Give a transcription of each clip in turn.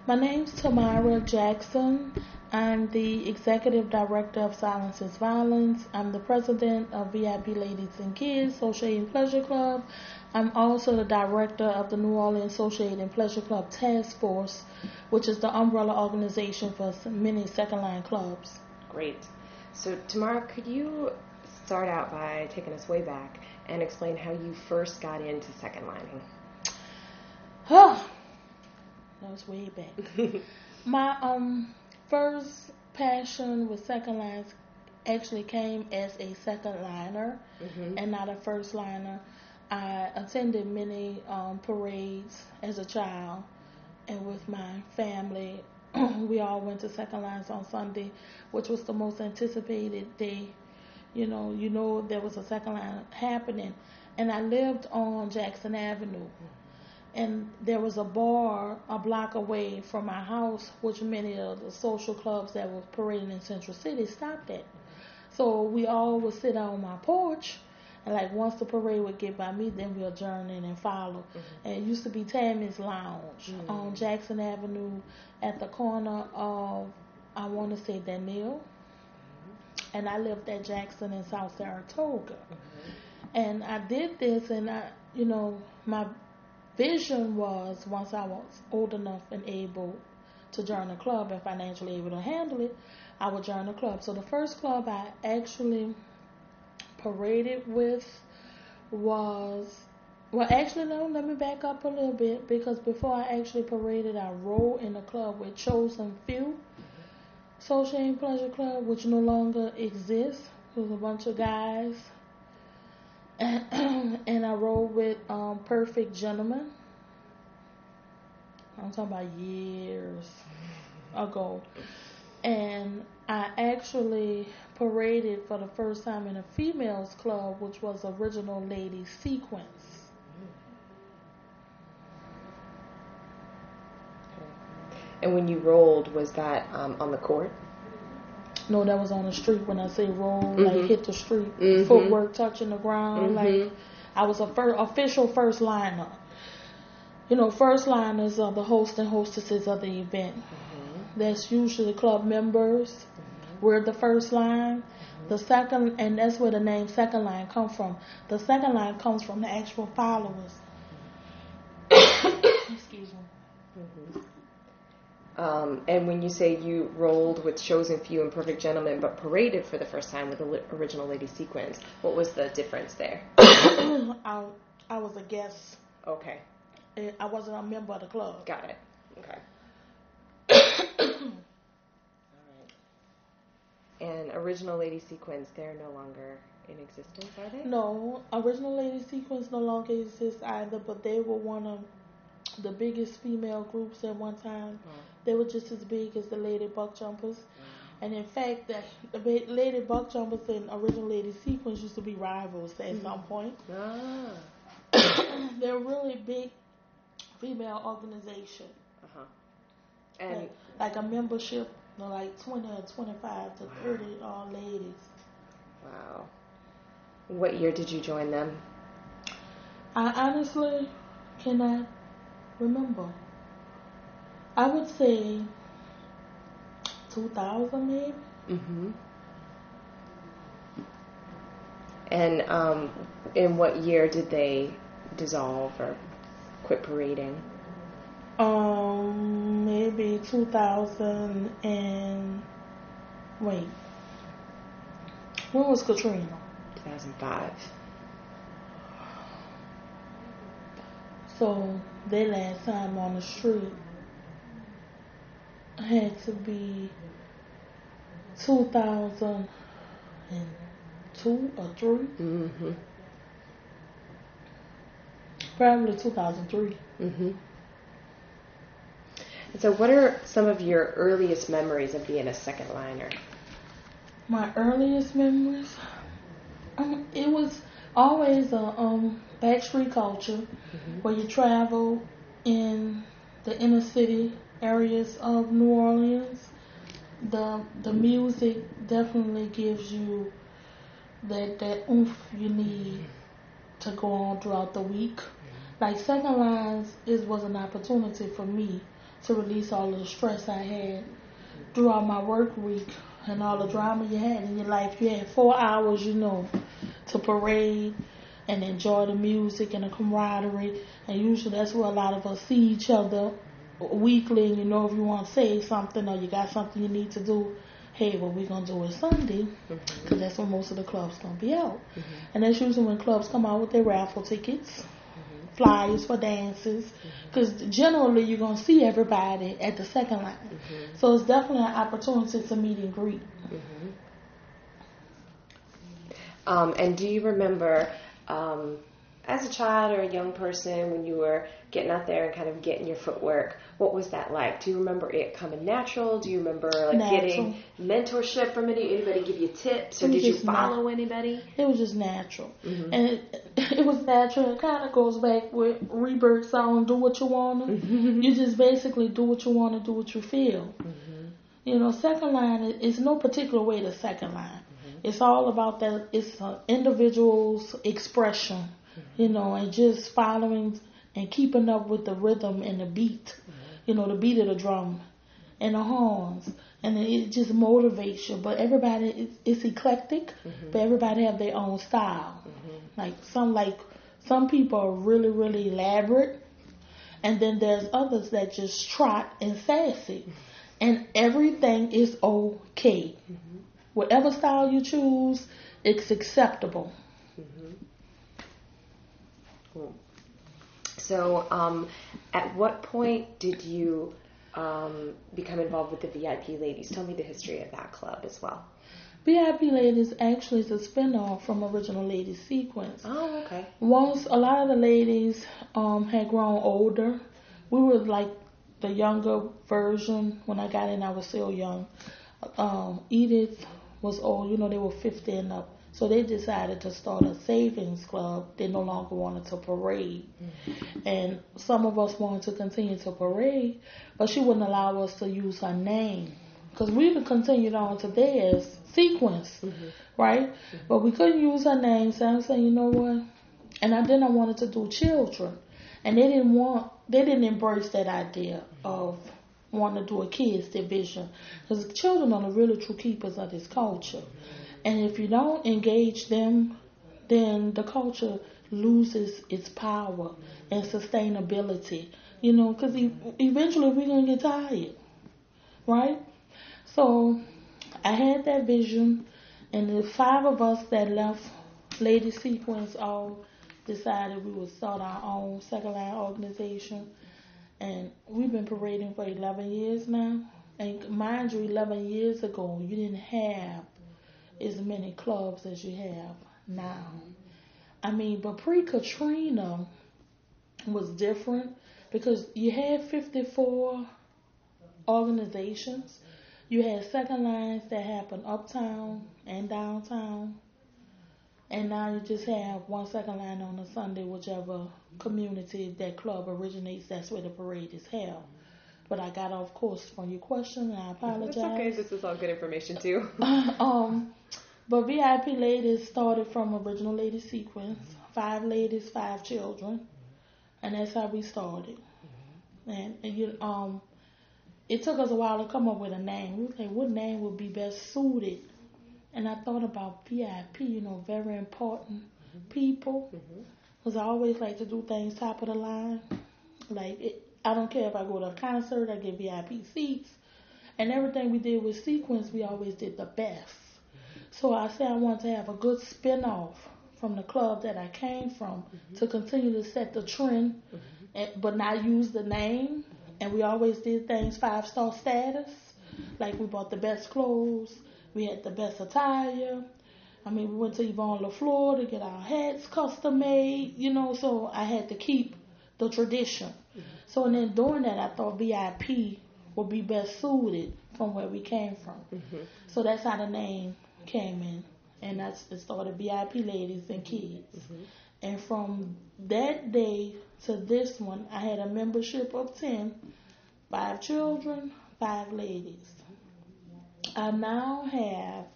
My name's Tamara Jackson. I'm the Executive Director of Silence is Violence. I'm the President of VIP Ladies and Kids Social Aid and Pleasure Club. I'm also the Director of the New Orleans Social Aid and Pleasure Club Task Force, which is the umbrella organization for many second line clubs. Great. So Tamara, could you start out by taking us way back and explain how you first got into second lining? That was way back. My first passion with second lines actually came as a second liner and not a first liner. I attended many parades as a child, and with my family, we all went to second lines on Sunday, which was the most anticipated day. You know there was a second line happening, and I lived on Jackson Avenue. And there was a bar a block away from my house, which many of the social clubs that were parading in Central City stopped at. So we all would sit out on my porch, and like once the parade would get by me, then we'll join in and follow. And it used to be Tammy's Lounge on Jackson Avenue at the corner of, I want to say, Daniel. And I lived at Jackson in South Saratoga. And I did this, and my vision was once I was old enough and able to join a club and financially able to handle it, I would join a club. So the first club I actually paraded with was, well, actually, no, let me back up a little bit, because before I actually paraded, I rode in a club with Chosen Few Social and Pleasure Club, which no longer exists. It was a bunch of guys. And I rode with Perfect Gentleman. I'm talking about years ago. And I actually paraded for the first time in a females club, which was Original Lady Sequence. And when you rolled, was that on the court? No, that was on the street. When I say roll, like hit the street, footwork touching the ground. Like I was a official first liner. First liners are the host and hostesses of the event. That's usually club members. We're the first line. The second, and that's where the name second line comes from. The second line comes from the actual followers. Excuse me. And when you say you rolled with Chosen Few and Perfect Gentleman, but paraded for the first time with the Original Lady Sequence, what was the difference there? I was a guest. Okay. I wasn't a member of the club. Got it. Okay. All right. And Original Lady Sequence, they're no longer in existence, are they? No, Original Lady Sequence no longer exists either, but they were one of the biggest female groups at one time. They were just as big as the Lady Buck Jumpers. And in fact, the Lady Buck Jumpers and Original Lady Sequence used to be rivals at some point. They're a really big female organization. And like a membership, like 20 or 25 to 30 all ladies. Wow. What year did you join them? I honestly cannot remember. I would say 2000 maybe. And in what year did they dissolve or quit parading? Maybe 2000 and wait. When was Katrina? 2005. So their last time on the street had to be 2002 or 3. Probably 2003. And so what are some of your earliest memories of being a second liner? My earliest memories? It was always a backstreet culture where you travel in the inner city areas of New Orleans. The music definitely gives you that oomph you need to go on throughout the week. Like second lines was an opportunity for me to release all of the stress I had throughout my work week and all the drama you had in your life. You had 4 hours, to parade and enjoy the music and the camaraderie. And usually that's where a lot of us see each other weekly. And if you want to say something or you got something you need to do, hey, what we're going to do is Sunday, because that's when most of the clubs going to be out. And that's usually when clubs come out with their raffle tickets, flyers for dances, because generally you're going to see everybody at the second line. So it's definitely an opportunity to meet and greet. And do you remember, as a child or a young person, when you were getting out there and kind of getting your footwork, what was that like? Do you remember it coming natural? Do you remember getting mentorship from anybody give you tips, or did you follow anybody? It was just natural. And it was natural. It kind of goes back with Rebirth song, do what you want to. You just basically do what you want to, do what you feel. Second line is no particular way to second line. It's all about that. It's an individual's expression, and just following and keeping up with the rhythm and the beat, the beat of the drum and the horns. And it just motivates you. But everybody, it's eclectic, but everybody have their own style. Some people are really, really elaborate. And then there's others that just trot and sassy. And everything is okay. Whatever style you choose, it's acceptable. Cool. So, at what point did you become involved with the VIP Ladies? Tell me the history of that club as well. VIP Ladies actually is a spinoff from Original Ladies Sequence. Oh, okay. Once a lot of the ladies had grown older, we were like the younger version. When I got in, I was still young. Edith was old, they were 50 and up. So they decided to start a savings club. They no longer wanted to parade. And some of us wanted to continue to parade, but she wouldn't allow us to use her name. Because we would continue on to theirs, Sequence, right? But we couldn't use her name, so I'm saying, you know what? And then I wanted to do children. And they didn't embrace that idea of wanting to do a kids division. Because children are the really true keepers of this culture. And if you don't engage them, then the culture loses its power and sustainability. Because eventually we're going to get tired, right? So I had that vision, and the 5 of us that left Lady Sequence all decided we would start our own second line organization. And we've been parading for 11 years now. And mind you, 11 years ago, you didn't have as many clubs as you have now. But pre-Katrina was different because you had 54 organizations. You had second lines that happened uptown and downtown. And now you just have one second line on a Sunday, whichever community that club originates, that's where the parade is held. But I got off course from your question, and I apologize. It's okay. This is all good information, too. But VIP Ladies started from Original Lady Sequence. 5 ladies, 5 children. And that's how we started. And it took us a while to come up with a name. We were like, what name would be best suited? And I thought about VIP, very important people. Because I always like to do things top of the line. I don't care if I go to a concert, I get VIP seats. And everything we did with Sequence, we always did the best. So I said I wanted to have a good spin-off from the club that I came from to continue to set the trend, but not use the name. And we always did things 5-star status. Like we bought the best clothes. We had the best attire. We went to Yvonne LaFleur to get our hats custom made, so I had to keep the tradition. So and then doing that, I thought VIP would be best suited from where we came from. So that's how the name came in. And it started VIP Ladies and Kids. And from that day to this one, I had a membership of 10, 5 children, 5 ladies. I now have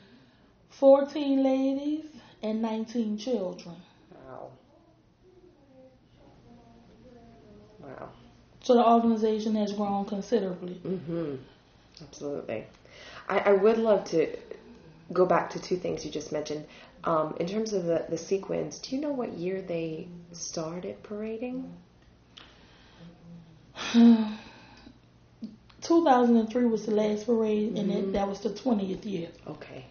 14 ladies and 19 children. Wow. So the organization has grown considerably. Mm-hmm. Absolutely. I would love to go back to two things you just mentioned. In terms of the sequins, do you know what year they started parading? 2003 was the last parade, and that was the 20th year. Okay.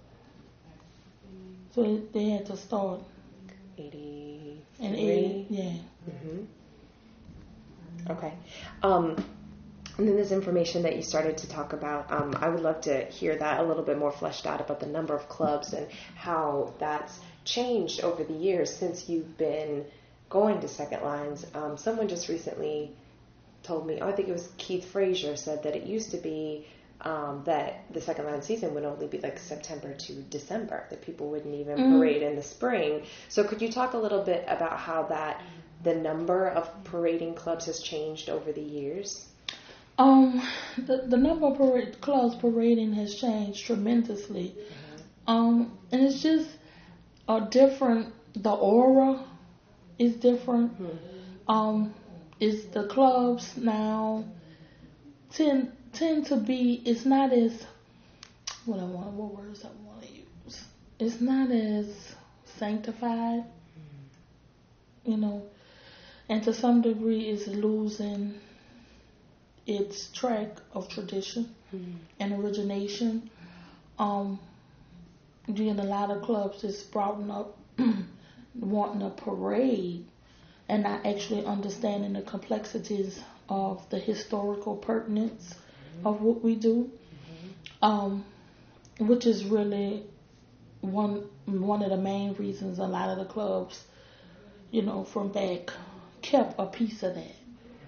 So they had to start 80 in 80, yeah. Mm-hmm. Okay. And then this information that you started to talk about, I would love to hear that a little bit more fleshed out about the number of clubs and how that's changed over the years since you've been going to Second Lines. Someone just recently told me, I think it was Keith Frazier, said that it used to be that the Second Line season would only be like September to December, that people wouldn't even parade in the spring. So could you talk a little bit about how the number of parading clubs has changed over the years? The number of clubs parading has changed tremendously. And it's just the aura is different. Is the clubs now tend to be, it's not as, what words I want to use. It's not as sanctified, and to some degree it's losing its track of tradition and origination. Doing a lot of clubs is sprouting up wanting a parade and not actually understanding the complexities of the historical pertinence of what we do, which is really one of the main reasons a lot of the clubs, from back kept a piece of that.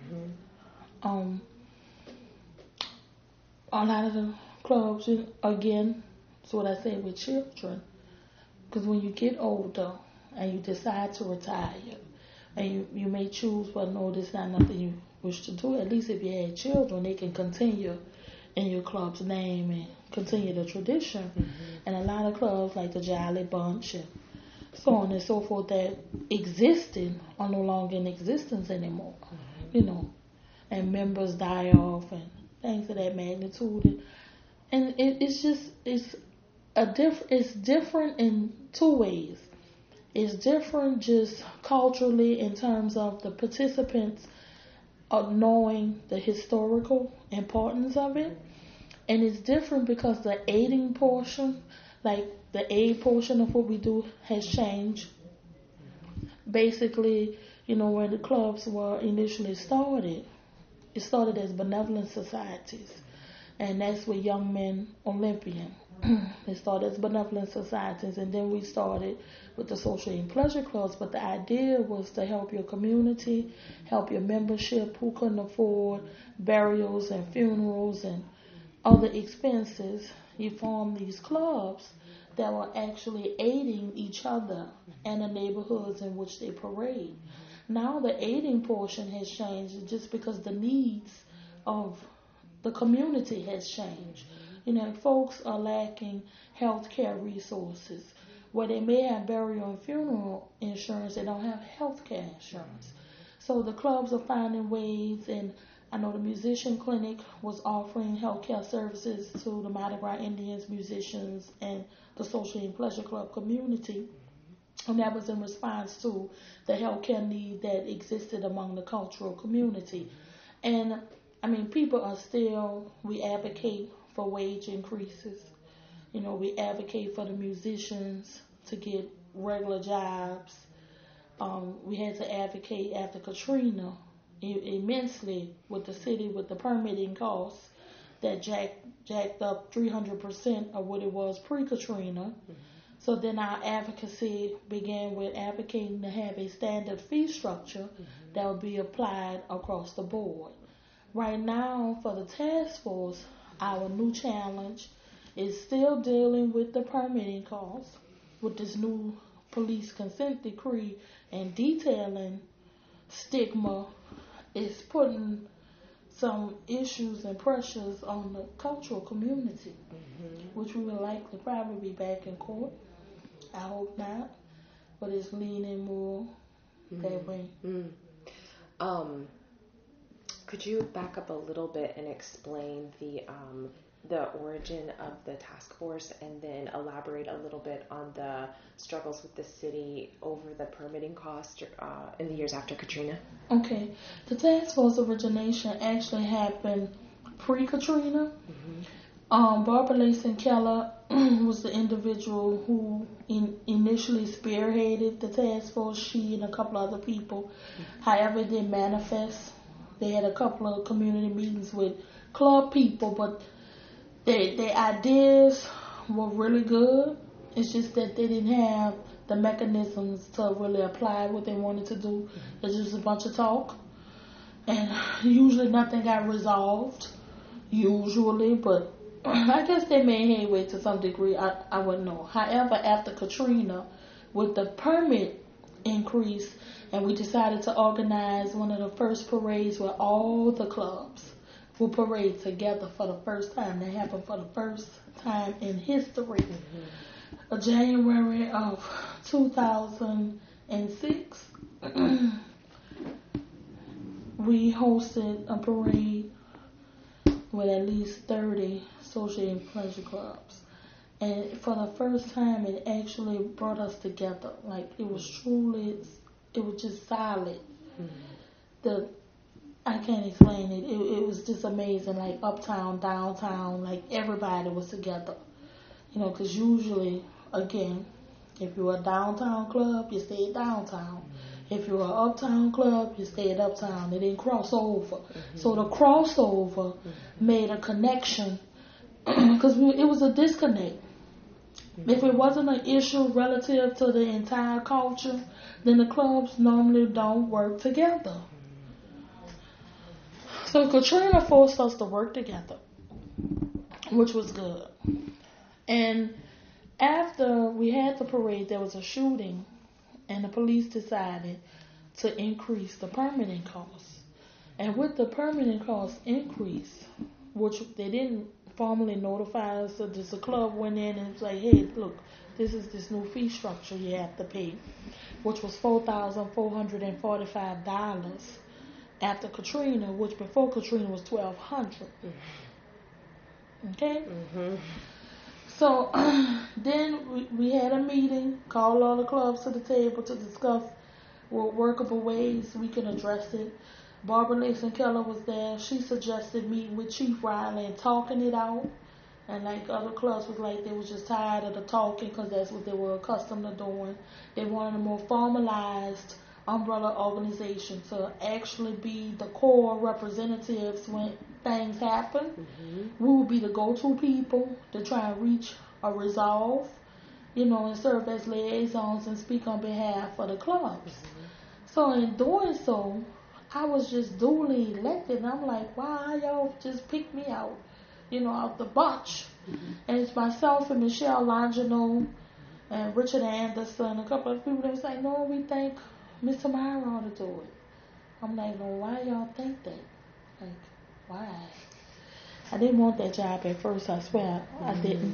A lot of the clubs, again, it's what I say with children, because when you get older and you decide to retire, and you may choose, well, no, this is not nothing you wish to do. At least if you had children, they can continue in your club's name and continue the tradition. And a lot of clubs like the Jolly Bunch and so on and so forth that existed are no longer in existence anymore. And members die off and things of that magnitude. And it's different in two ways. It's different just culturally in terms of the participants of knowing the historical importance of it. And it's different because the aiding portion, like the aid portion of what we do, has changed. Basically, when the clubs were initially started, it started as benevolent societies. And that's with Young Men Olympian. They started as benevolent societies, and then we started with the social and pleasure clubs. But the idea was to help your community, help your membership who couldn't afford burials and funerals and other expenses. You formed these clubs that were actually aiding each other and the neighborhoods in which they parade. Now the aiding portion has changed just because the needs of the community has changed. Folks are lacking health care resources. Where they may have burial and funeral insurance, they don't have health care insurance. So the clubs are finding ways, and I know the Musician Clinic was offering health care services to the Mardi Gras Indians, musicians, and the Social and Pleasure Club community. And that was in response to the health care need that existed among the cultural community. And people are still, we advocate for wage increases. We advocate for the musicians to get regular jobs. We had to advocate after Katrina immensely with the city, with the permitting costs that jacked up 300% of what it was pre-Katrina. So then our advocacy began with advocating to have a standard fee structure that would be applied across the board. Right now, for the task force, our new challenge is still dealing with the permitting costs with this new police consent decree, and detailing stigma is putting some issues and pressures on the cultural community, which we will likely probably be back in court. I hope not, but it's leaning more that way. Could you back up a little bit and explain the origin of the task force, and then elaborate a little bit on the struggles with the city over the permitting cost in the years after Katrina? Okay. The task force origination actually happened pre-Katrina. Barbara Layson Keller was the individual who initially spearheaded the task force. She and a couple other people. However, it didn't manifest. They had a couple of community meetings with club people, but their ideas were really good. It's just that they didn't have the mechanisms to really apply what they wanted to do. It's just a bunch of talk. And usually nothing got resolved. Usually, but I guess they made headway to some degree. I wouldn't know. However, after Katrina, with the permit increase, and we decided to organize one of the first parades where all the clubs will parade together for the first time. That happened for the first time in history. January of 2006, we hosted a parade with at least 30 social and pleasure clubs. And for the first time, it actually brought us together. Like, it was just solid. I can't explain it. It was just amazing. Like, uptown, downtown, like, everybody was together. You know, because usually, again, if you're a downtown club, you stay downtown. If you're an uptown club, you stay at uptown. They didn't cross over. So the crossover made a connection, because it was a disconnect. If it wasn't an issue relative to the entire culture, then the clubs normally don't work together. So Katrina forced us to work together, which was good. And after we had the parade, there was a shooting, and the police decided to increase the permitting costs. And with the permitting cost increase, which they didn't formally notify us, so just the club went in and was like, hey, look, this is this new fee structure you have to pay, which was $4,445 after Katrina, which before Katrina was $1,200. Okay? So then we had a meeting, called all the clubs to the table to discuss what workable ways we can address it. Barbara Layson Keller was there. She suggested meeting with Chief Riley and talking it out. And like other clubs was like, they was just tired of the talking, because that's what they were accustomed to doing. They wanted a more formalized umbrella organization to actually be the core representatives when things happen. We would be the go-to people to try and reach a resolve, you know, and serve as liaisons and speak on behalf of the clubs. So in doing so, I was just duly elected, and I'm like, why y'all just pick me out, you know, out the bunch? And it's myself and Michelle Longino and Richard Anderson, a couple of people that was like, no, we think Mr. Myra ought to do it. I'm like, no, why y'all think that? Like, why? I didn't want that job at first, I swear. I didn't.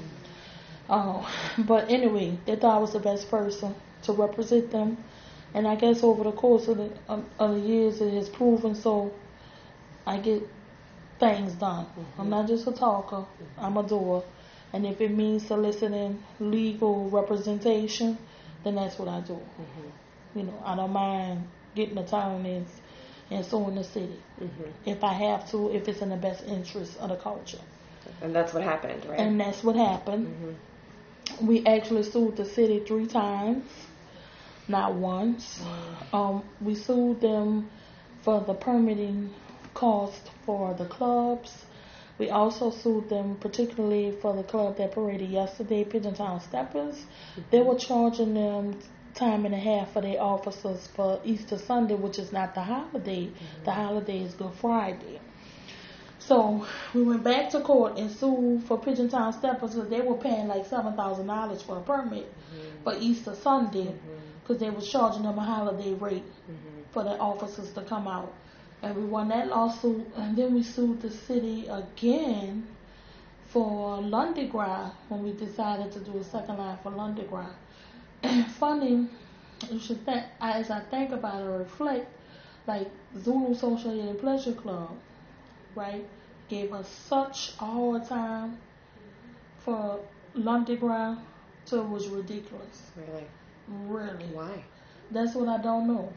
But anyway, they thought I was the best person to represent them. And I guess over the course of the years, it has proven so. I get things done. I'm not just a talker. I'm a doer. And if it means soliciting legal representation, then that's what I do. You know, I don't mind getting attorneys and suing the city if I have to, if it's in the best interest of the culture. And that's what happened, right? And that's what happened. We actually sued the city 3 times, not once. We sued them for the permitting cost for the clubs. We also sued them particularly for the club that paraded yesterday, Pigeon Town Steppers. They were charging them time and a half for their officers for Easter Sunday, which is not the holiday. The holiday is Good Friday. So we went back to court and sued for Pigeon Town Steppers, because they were paying like $7,000 for a permit for Easter Sunday, because they was charging them a holiday rate for the officers to come out. And we won that lawsuit, and then we sued the city again for Lundigras when we decided to do a second line for Lundigras. Funny, you should think, as I think about it or reflect, like Zulu Social and Pleasure Club, right, gave us such a hard time for Lundi Gras till it was ridiculous. Really? Really. Why? That's what I don't know.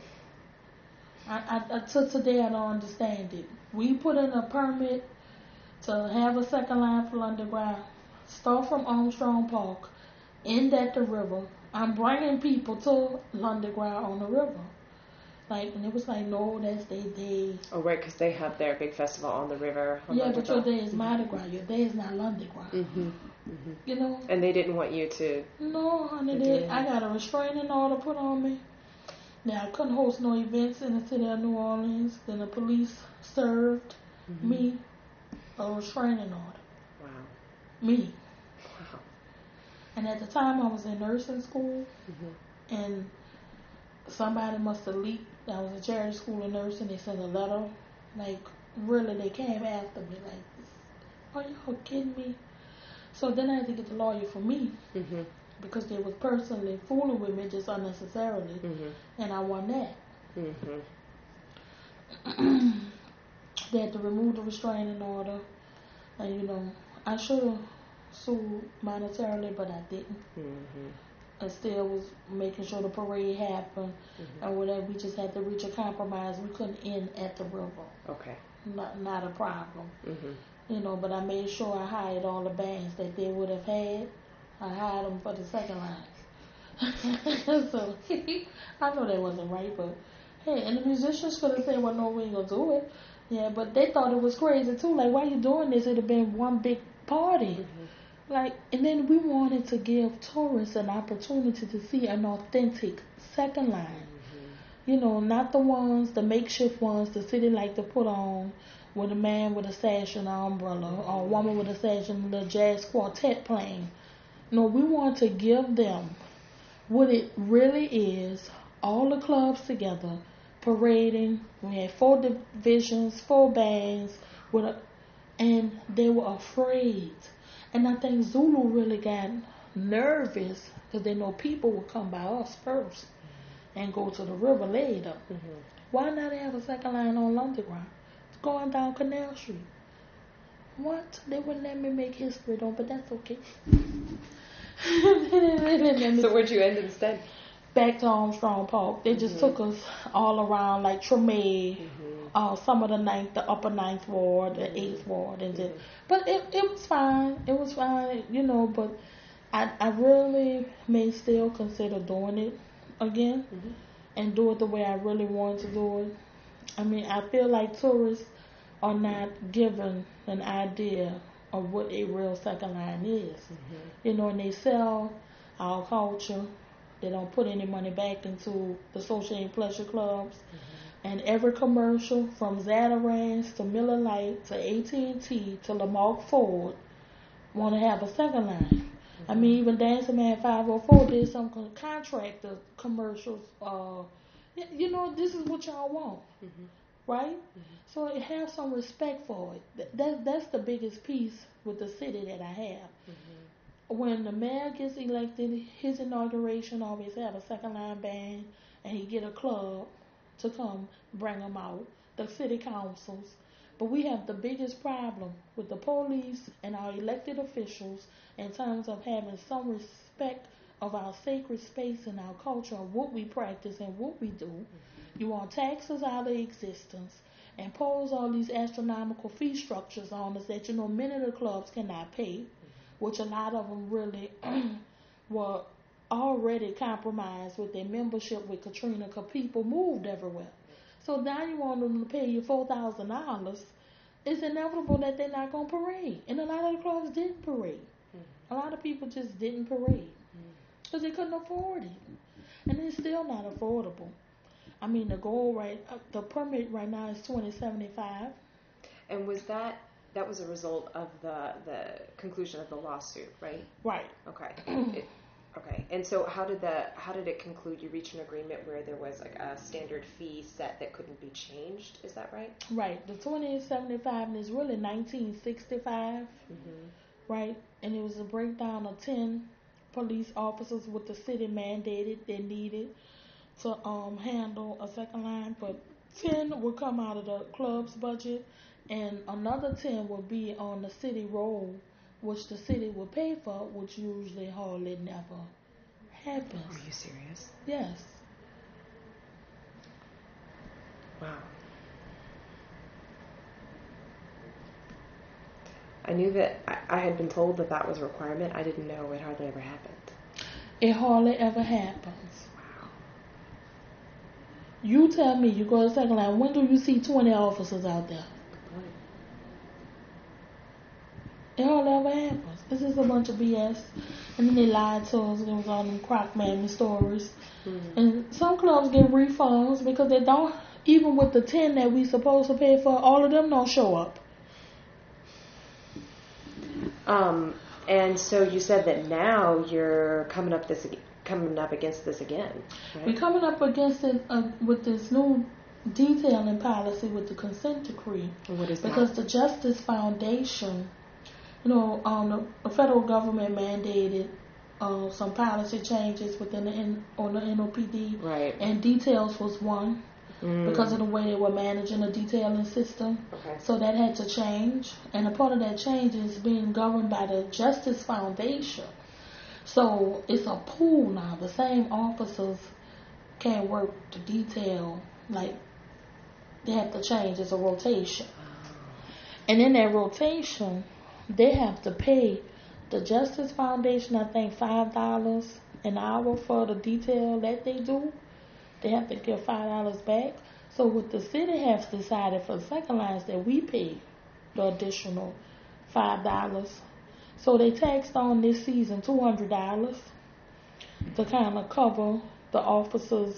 Till today I don't understand it. We put in a permit to have a second line for Lundi Gras. Start from Armstrong Park, end at the river. I'm bringing people to Lundi Gras on the river. Like, and it was like, no, that's their day. Oh, right, because they have their big festival on the river. Yeah, but your day is Mardi Gras. Your day is not Lundi Gras. You know? And they didn't want you to... No, honey, I got a restraining order put on me. Now, I couldn't host no events in the city of New Orleans. Then the police served me a restraining order. Wow. Me. Wow. And at the time, I was in nursing school, and somebody must have leaked. I was a charity school of nursing. They sent a letter. Like, really, they came after me. Like, are y'all kidding me? So then I had to get the lawyer for me. Because they was personally fooling with me just unnecessarily. And I won that. They had to remove the restraining order. And, you know, I should have sued monetarily, but I didn't. I still was making sure the parade happened and whatever. We just had to reach a compromise. We couldn't end at the river. Okay. Not a problem. You know, but I made sure I hired all the bands that they would have had. I hired them for the second line. So, I know that wasn't right, but hey, and the musicians could have said, well, no, we ain't gonna do it. Yeah, but they thought it was crazy too. Like, why you doing this? It'd have been one big party. Like, and then we wanted to give tourists an opportunity to see an authentic second line. You know, not the makeshift ones the city like to put on with a man with a sash and an umbrella or a woman with a sash and a little jazz quartet playing. No, we want to give them what it really is, all the clubs together, parading. We had 4 divisions, 4 bands, and they were afraid. And I think Zulu really got nervous because they know people would come by us first and go to the river later. Why not have a second line on Lundi Gras? It's going down Canal Street. What? They wouldn't let me make history though, but that's okay. So where'd you end instead? Back to Armstrong Park. They just took us all around, like Treme, some of the upper 9th Ward, the 8th Ward, and then, but it was fine. It was fine, you know. But I really may still consider doing it again and do it the way I really want to do it. I mean, I feel like tourists are not given an idea of what a real second line is. You know, and they sell our culture. They don't put any money back into the social and pleasure clubs. And every commercial, from Zatarans to Miller Lite to AT&T to Lamarck Ford, want to have a second line. I mean, even Dancing Man 504 did some contractor commercials. You know, this is what y'all want, right? So have some respect for it. That's the biggest piece with the city that I have. When the mayor gets elected, his inauguration always have a second line band, and he get a club to come bring them out, the city councils. But we have the biggest problem with the police and our elected officials in terms of having some respect of our sacred space and our culture and what we practice and what we do. You want taxes out of existence, impose all these astronomical fee structures on us that, you know, many of the clubs cannot pay, which a lot of them really were already compromised with their membership with Katrina because people moved everywhere. So now you want them to pay you $4,000. It's inevitable that they're not going to parade. And a lot of the clubs didn't parade. A lot of people just didn't parade because they couldn't afford it. And it's still not affordable. I mean, the permit right now is $20.75. And was that was a result of the conclusion of the lawsuit, right? Right. Okay. Okay. And so how did it conclude? You reached an agreement where there was like a standard fee set that couldn't be changed. Is that right? Right. The $28.75 is really $19.65. Right. And it was a breakdown of 10 police officers with the city mandated they needed to handle a second line. But 10 will come out of the club's budget, and another 10 will be on the city roll, which the city will pay for, which usually hardly never happens. Are you serious? Yes. Wow. I knew that I had been told that that was a requirement. I didn't know it hardly ever happened. It hardly ever happens. Wow. You tell me, you go to the second line, when do you see 20 officers out there? Good point. It hardly ever happens. This is a bunch of BS. And then they lied to us. It was all them crock mammy stories. Mm-hmm. And some clubs get refunds because they don't, even with the 10 that we supposed to pay for, all of them don't show up. And so you said that now you're coming up against this again, right? We're coming up against it with this new detailing policy with the consent decree. What is because that? The Justice Foundation, the federal government mandated some policy changes within the NOPD, right? And details was one. Because of the way they were managing the detailing system. Okay. So that had to change. And a part of that change is being governed by the Justice Foundation. So it's a pool now. The same officers can't work the detail. Like, they have to change. It's a rotation. And in that rotation, they have to pay the Justice Foundation, I think, $5 an hour for the detail that they do. They have to give $5 back. So what the city has decided for the second lines that we pay the additional $5. So they taxed on this season $200 to kind of cover the officers'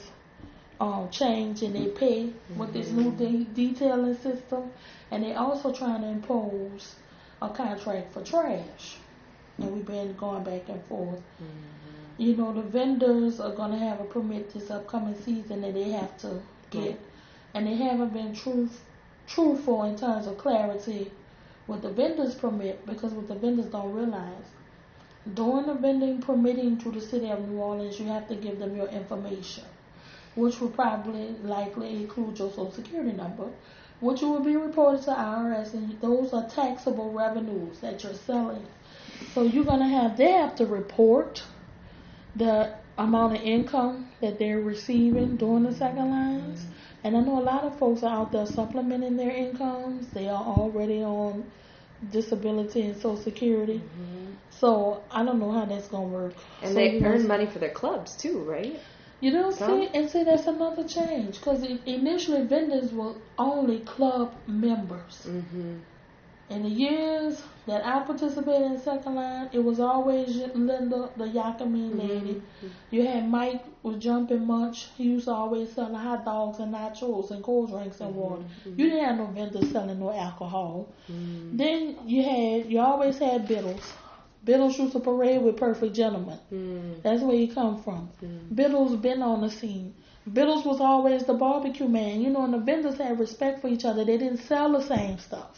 change in their pay with this new detailing system. And they also trying to impose a contract for trash. And we've been going back and forth. The vendors are going to have a permit this upcoming season that they have to get. Right. And they haven't been truthful in terms of clarity with the vendors permit, because what the vendors don't realize, during the vending permitting to the city of New Orleans, you have to give them your information, which will likely include your social security number, which will be reported to IRS, and those are taxable revenues that you're selling. So they have to report the amount of income that they're receiving during the second lines. And I know a lot of folks are out there supplementing their incomes. They are already on disability and Social Security. So I don't know how that's going to work. And they earn money for their clubs too, right? See, that's another change. Because initially vendors were only club members. In the years that I participated in second line, it was always Linda, the Yakimine lady. You had Mike was jumping much. He used to always sell hot dogs and nachos and cold drinks and water. You didn't have no vendors selling no alcohol. Then you always had Biddles. Biddles used to parade with Perfect Gentlemen. That's where he come from. Biddles been on the scene. Biddles was always the barbecue man. And the vendors had respect for each other. They didn't sell the same stuff.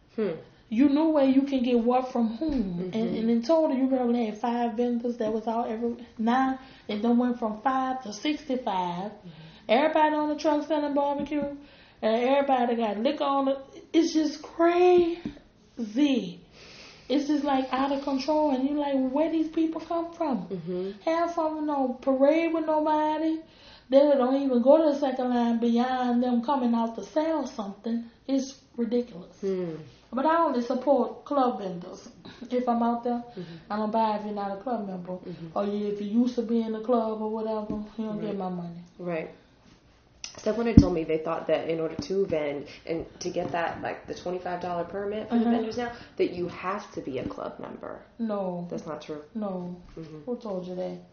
You knew where you can get what from whom. And in total, you probably had 5 vendors that was out every. Now, it done went from 5 to 65. Everybody on the truck selling barbecue. And everybody got liquor on it. It's just crazy. It's just like out of control. And you're like, where these people come from? Half of them don't parade with nobody. They don't even go to the second line beyond them coming out to sell something. It's ridiculous. But I only support club vendors. If I'm out there, I don't buy if you're not a club member. Or if you used to be in the club or whatever, you don't get my money. Right. Someone had told me they thought that in order to vend and to get that, like the $25 permit for the vendors now, that you have to be a club member. No. That's not true. No. Who told you that?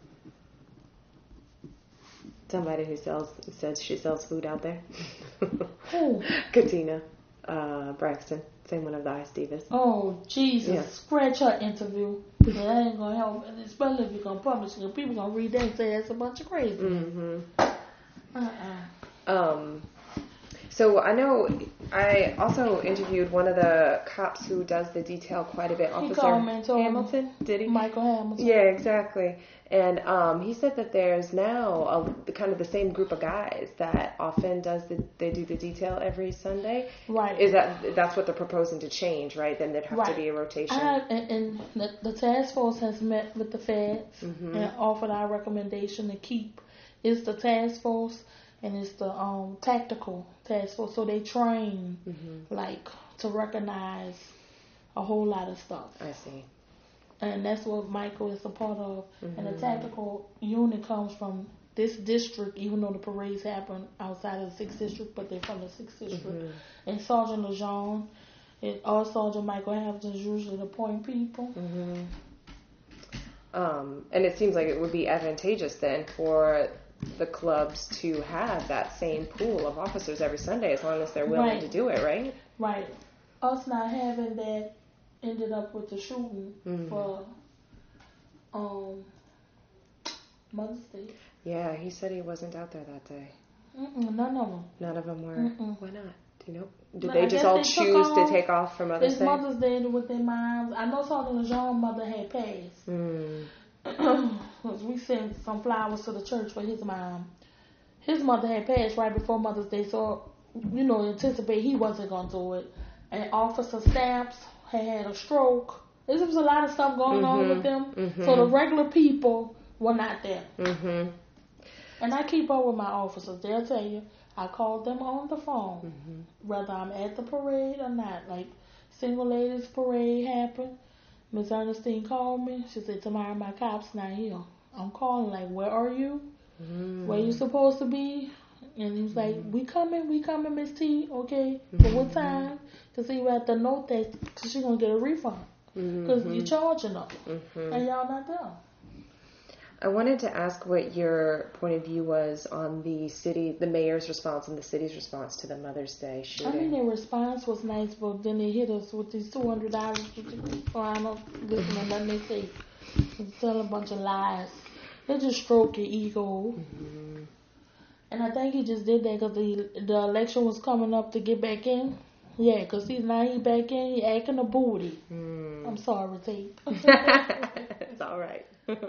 Somebody who says she sells food out there. Who? Katina Braxton, same one of the Ice Divas. Oh, Jesus. Yeah. Scratch her interview. Because that ain't going to help. Especially if you're going to publish it. People going to read that and say that's a bunch of crazy. So I know I also interviewed one of the cops who does the detail quite a bit, Officer Hamilton. Did he? Michael Hamilton. Yeah, exactly. And he said that there's now kind of the same group of guys that often they do the detail every Sunday. Right. That's what they're proposing to change, right? Then there'd have to be a rotation. And the task force has met with the feds and offered our recommendation to keep. It's the task force and it's the tactical task force. So they train to recognize a whole lot of stuff. I see. And that's what Michael is a part of. And the tactical unit comes from this district, even though the parades happen outside of the 6th district, but they're from the 6th district. And Sergeant Lejeune or Sergeant Michael Hamilton is usually the point people. And it seems like it would be advantageous then for the clubs to have that same pool of officers every Sunday as long as they're willing to do it, right? Right. Us not having that ended up with the shooting for Mother's Day. Yeah, he said he wasn't out there that day. None of them. None of them were. Why not? Do you know? Did they just all choose to take off for Mother's Day? It's Mother's Day with their moms. I know Sergeant Lejeune mother had passed. We sent some flowers to the church for his mom. His mother had passed right before Mother's Day, so anticipate he wasn't gonna do it. And Officer Stamps had a stroke. There was a lot of stuff going on with them. So the regular people were not there. And I keep up with my officers. They'll tell you, I called them on the phone, whether I'm at the parade or not. Like, Single Ladies Parade happened. Miss Ernestine called me. She said, tomorrow my cop's not here. I'm calling, like, where are you? Where you supposed to be? And he was like, we coming, Miss T. Okay, but what time? Because he had to note that because she's going to get a refund. Because you're charging them. And y'all not there. I wanted to ask what your point of view was on the mayor's response and the city's response to the Mother's Day shooting. I mean, their response was nice, but then they hit us with these $200. So I don't listen to nothing they say. They tell a bunch of lies. They just stroke your ego. And I think he just did that because the election was coming up to get back in. Yeah, because now he back in, he acting a booty. I'm sorry, Tate. It's all right.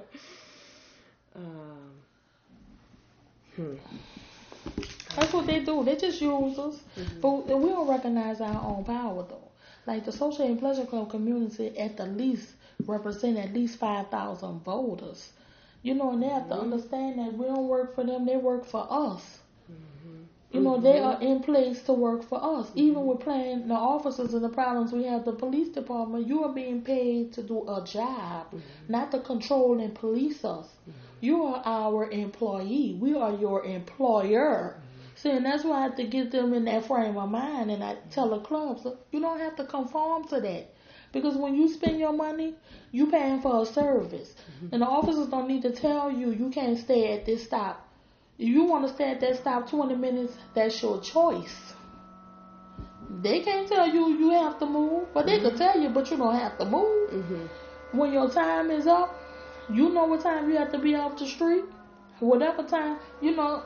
That's what they do. They just use us. But we don't recognize our own power, though. Like the Social and Pleasure Club community at the least represent at least 5,000 voters. And they have to understand that we don't work for them, they work for us. They are in place to work for us. Even with playing the officers and the problems we have, the police department, you are being paid to do a job, not to control and police us. You are our employee. We are your employer. See, and that's why I have to get them in that frame of mind. And I tell the clubs, you don't have to conform to that. Because when you spend your money, you paying for a service. And the officers don't need to tell you, you can't stay at this stop. If you want to stay at that stop 20 minutes, that's your choice. They can't tell you you have to move, but they can tell you, but you don't have to move. When your time is up, you know what time you have to be off the street. Whatever time, No.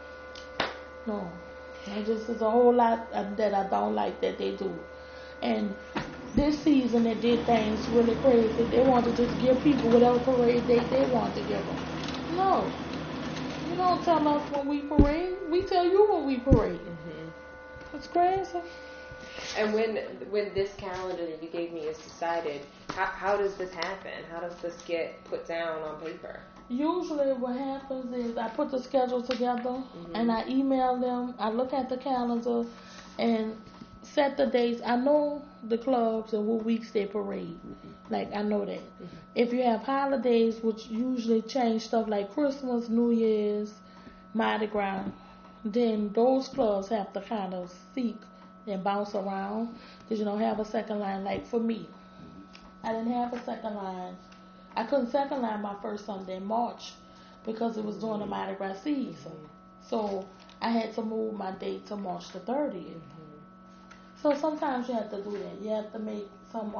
There's a whole lot that I don't like that they do. And this season they did things really crazy. They wanted to just give people whatever parade they want to give them. No. You don't tell us when we parade. We tell you when we parade. It's crazy. And when this calendar that you gave me is decided, how does this happen? How does this get put down on paper? Usually what happens is I put the schedule together and I email them. I look at the calendar and set the dates. I know the clubs and what weeks they parade. Like, I know that. If you have holidays, which usually change stuff like Christmas, New Year's, Mardi Gras, then those clubs have to kind of seek and bounce around because you don't have a second line. Like for me, I didn't have a second line. I couldn't second line my first Sunday in March because it was during the Mardi Gras season. So I had to move my date to March the 30th. So sometimes you have to do that. You have to make some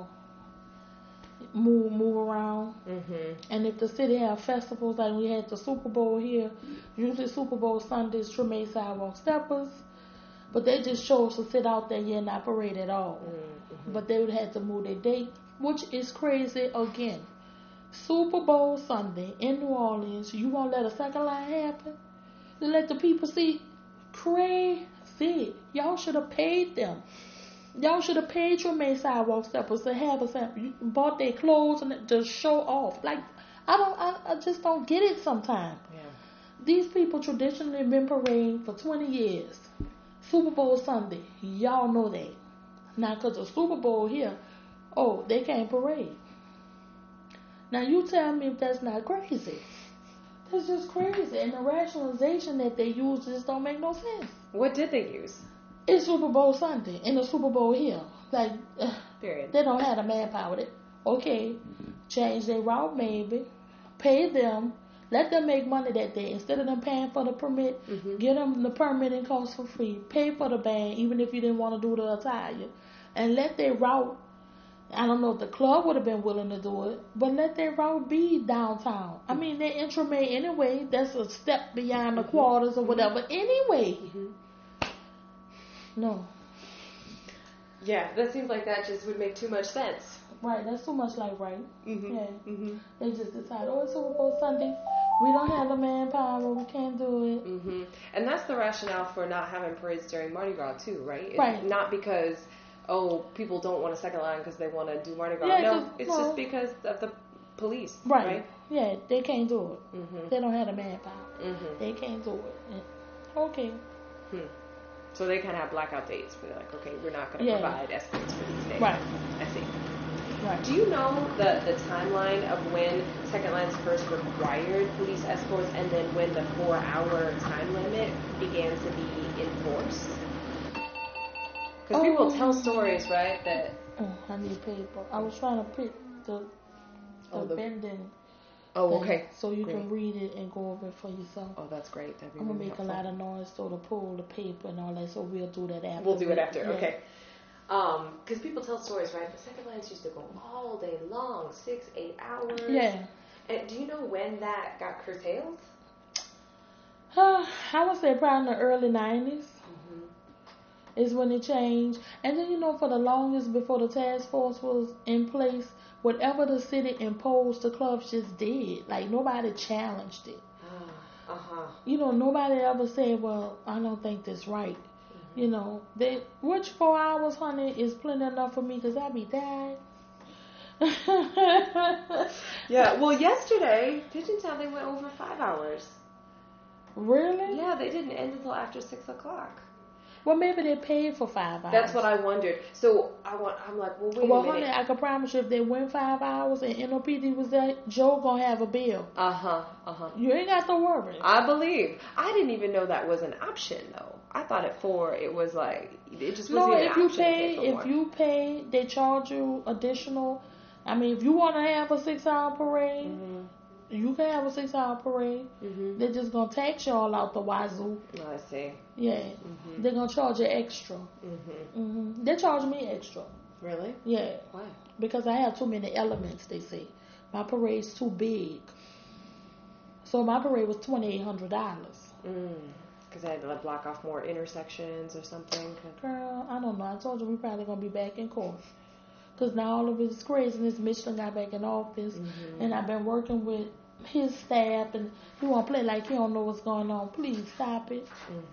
move around. And if the city have festivals, like we had the Super Bowl here, usually Super Bowl Sundays, Treme Sidewalk Steppers. but they just chose to sit out there and not parade at all. Mm-hmm. But they would have to move their date, which is crazy again. Super Bowl Sunday in New Orleans, you won't let a second line happen? To let the people see? Crazy. Y'all should have paid them. Y'all should have paid your main sidewalk steppers to have a sample. You bought their clothes and just show off. Like, I just don't get it sometimes. Yeah. These people traditionally been parading for 20 years. Super Bowl Sunday, y'all know that. Now, because the Super Bowl here, oh, they can't parade. Now, you tell me if that's not crazy. That's just crazy. And the rationalization that they use just don't make no sense. What did they use? It's Super Bowl Sunday and the Super Bowl here. Like, period. They don't have the manpower. Okay, change their route maybe. Pay them. Let them make money that day. Instead of them paying for the permit, get them the permitting cost for free. Pay for the band, even if you didn't want to do the attire. And let their route, I don't know if the club would have been willing to do it, but let their route be downtown. I mean, they're intramural anyway. That's a step beyond the quarters or whatever. Anyway. No. Yeah, that seems like that just would make too much sense. Right, that's too much like right. Yeah. They just decide, oh, it's Super Bowl Sunday. We don't have the manpower. We can't do it. And that's the rationale for not having parades during Mardi Gras too, right? It's right. Not because, people don't want a second line because they want to do Mardi Gras. Yeah, no, it's just because of the police, right? Yeah, they can't do it. They don't have the manpower. They can't do it. Okay. So they kind of have blackout dates where they're like, okay, we're not going to provide escorts for these days. Right. I see. Right. Do you know the timeline of when Second Lines first required police escorts and then when the 4-hour time limit began to be enforced? Because people tell stories, right, that... Oh, I need paper. I was trying to print the bending... Oh, okay. So you can read it and go over it for yourself. Oh, that's great. That'd be I'm going to really make helpful. a lot of noise so to pull the paper and all that, so we'll do that after. We'll do it after, okay. Because people tell stories, right? The second lines used to go all day long, 6-8 hours. Yeah. And do you know when that got curtailed? I would say probably in the early 90s is when it changed. And then, for the longest before the task force was in place, whatever the city imposed, the clubs just did. Like, nobody challenged it. Nobody ever said, well, I don't think that's right. Which 4 hours, honey, is plenty enough for me because I be died. Yeah, well, yesterday, Pigeon Town, they went over 5 hours. Really? Yeah, they didn't end until after 6 o'clock. Well, maybe they paid for 5 hours. That's what I wondered. So I'm like, well, wait a minute. Well, honey, I can promise you, if they went 5 hours and NOPD was there, Joe gonna have a bill. You ain't got to worry. I believe. I didn't even know that was an option, though. I thought it was like it just wasn't an option. If you pay, they charge you additional. I mean, if you want to have a 6-hour parade, you can have a 6-hour parade. They're just gonna tax y'all out the wazoo. Oh, I see. Yeah, they're gonna charge you extra. They charge me extra. Really? Yeah. Why? Because I have too many elements. They say my parade's too big. So my parade was $2,800. Because I had to block off more intersections or something. Girl, I don't know. I told you we probably gonna be back in court. Because now all of this craziness, Michelin got back in office, and I've been working with his staff, and he won't play like he don't know what's going on. Please stop it.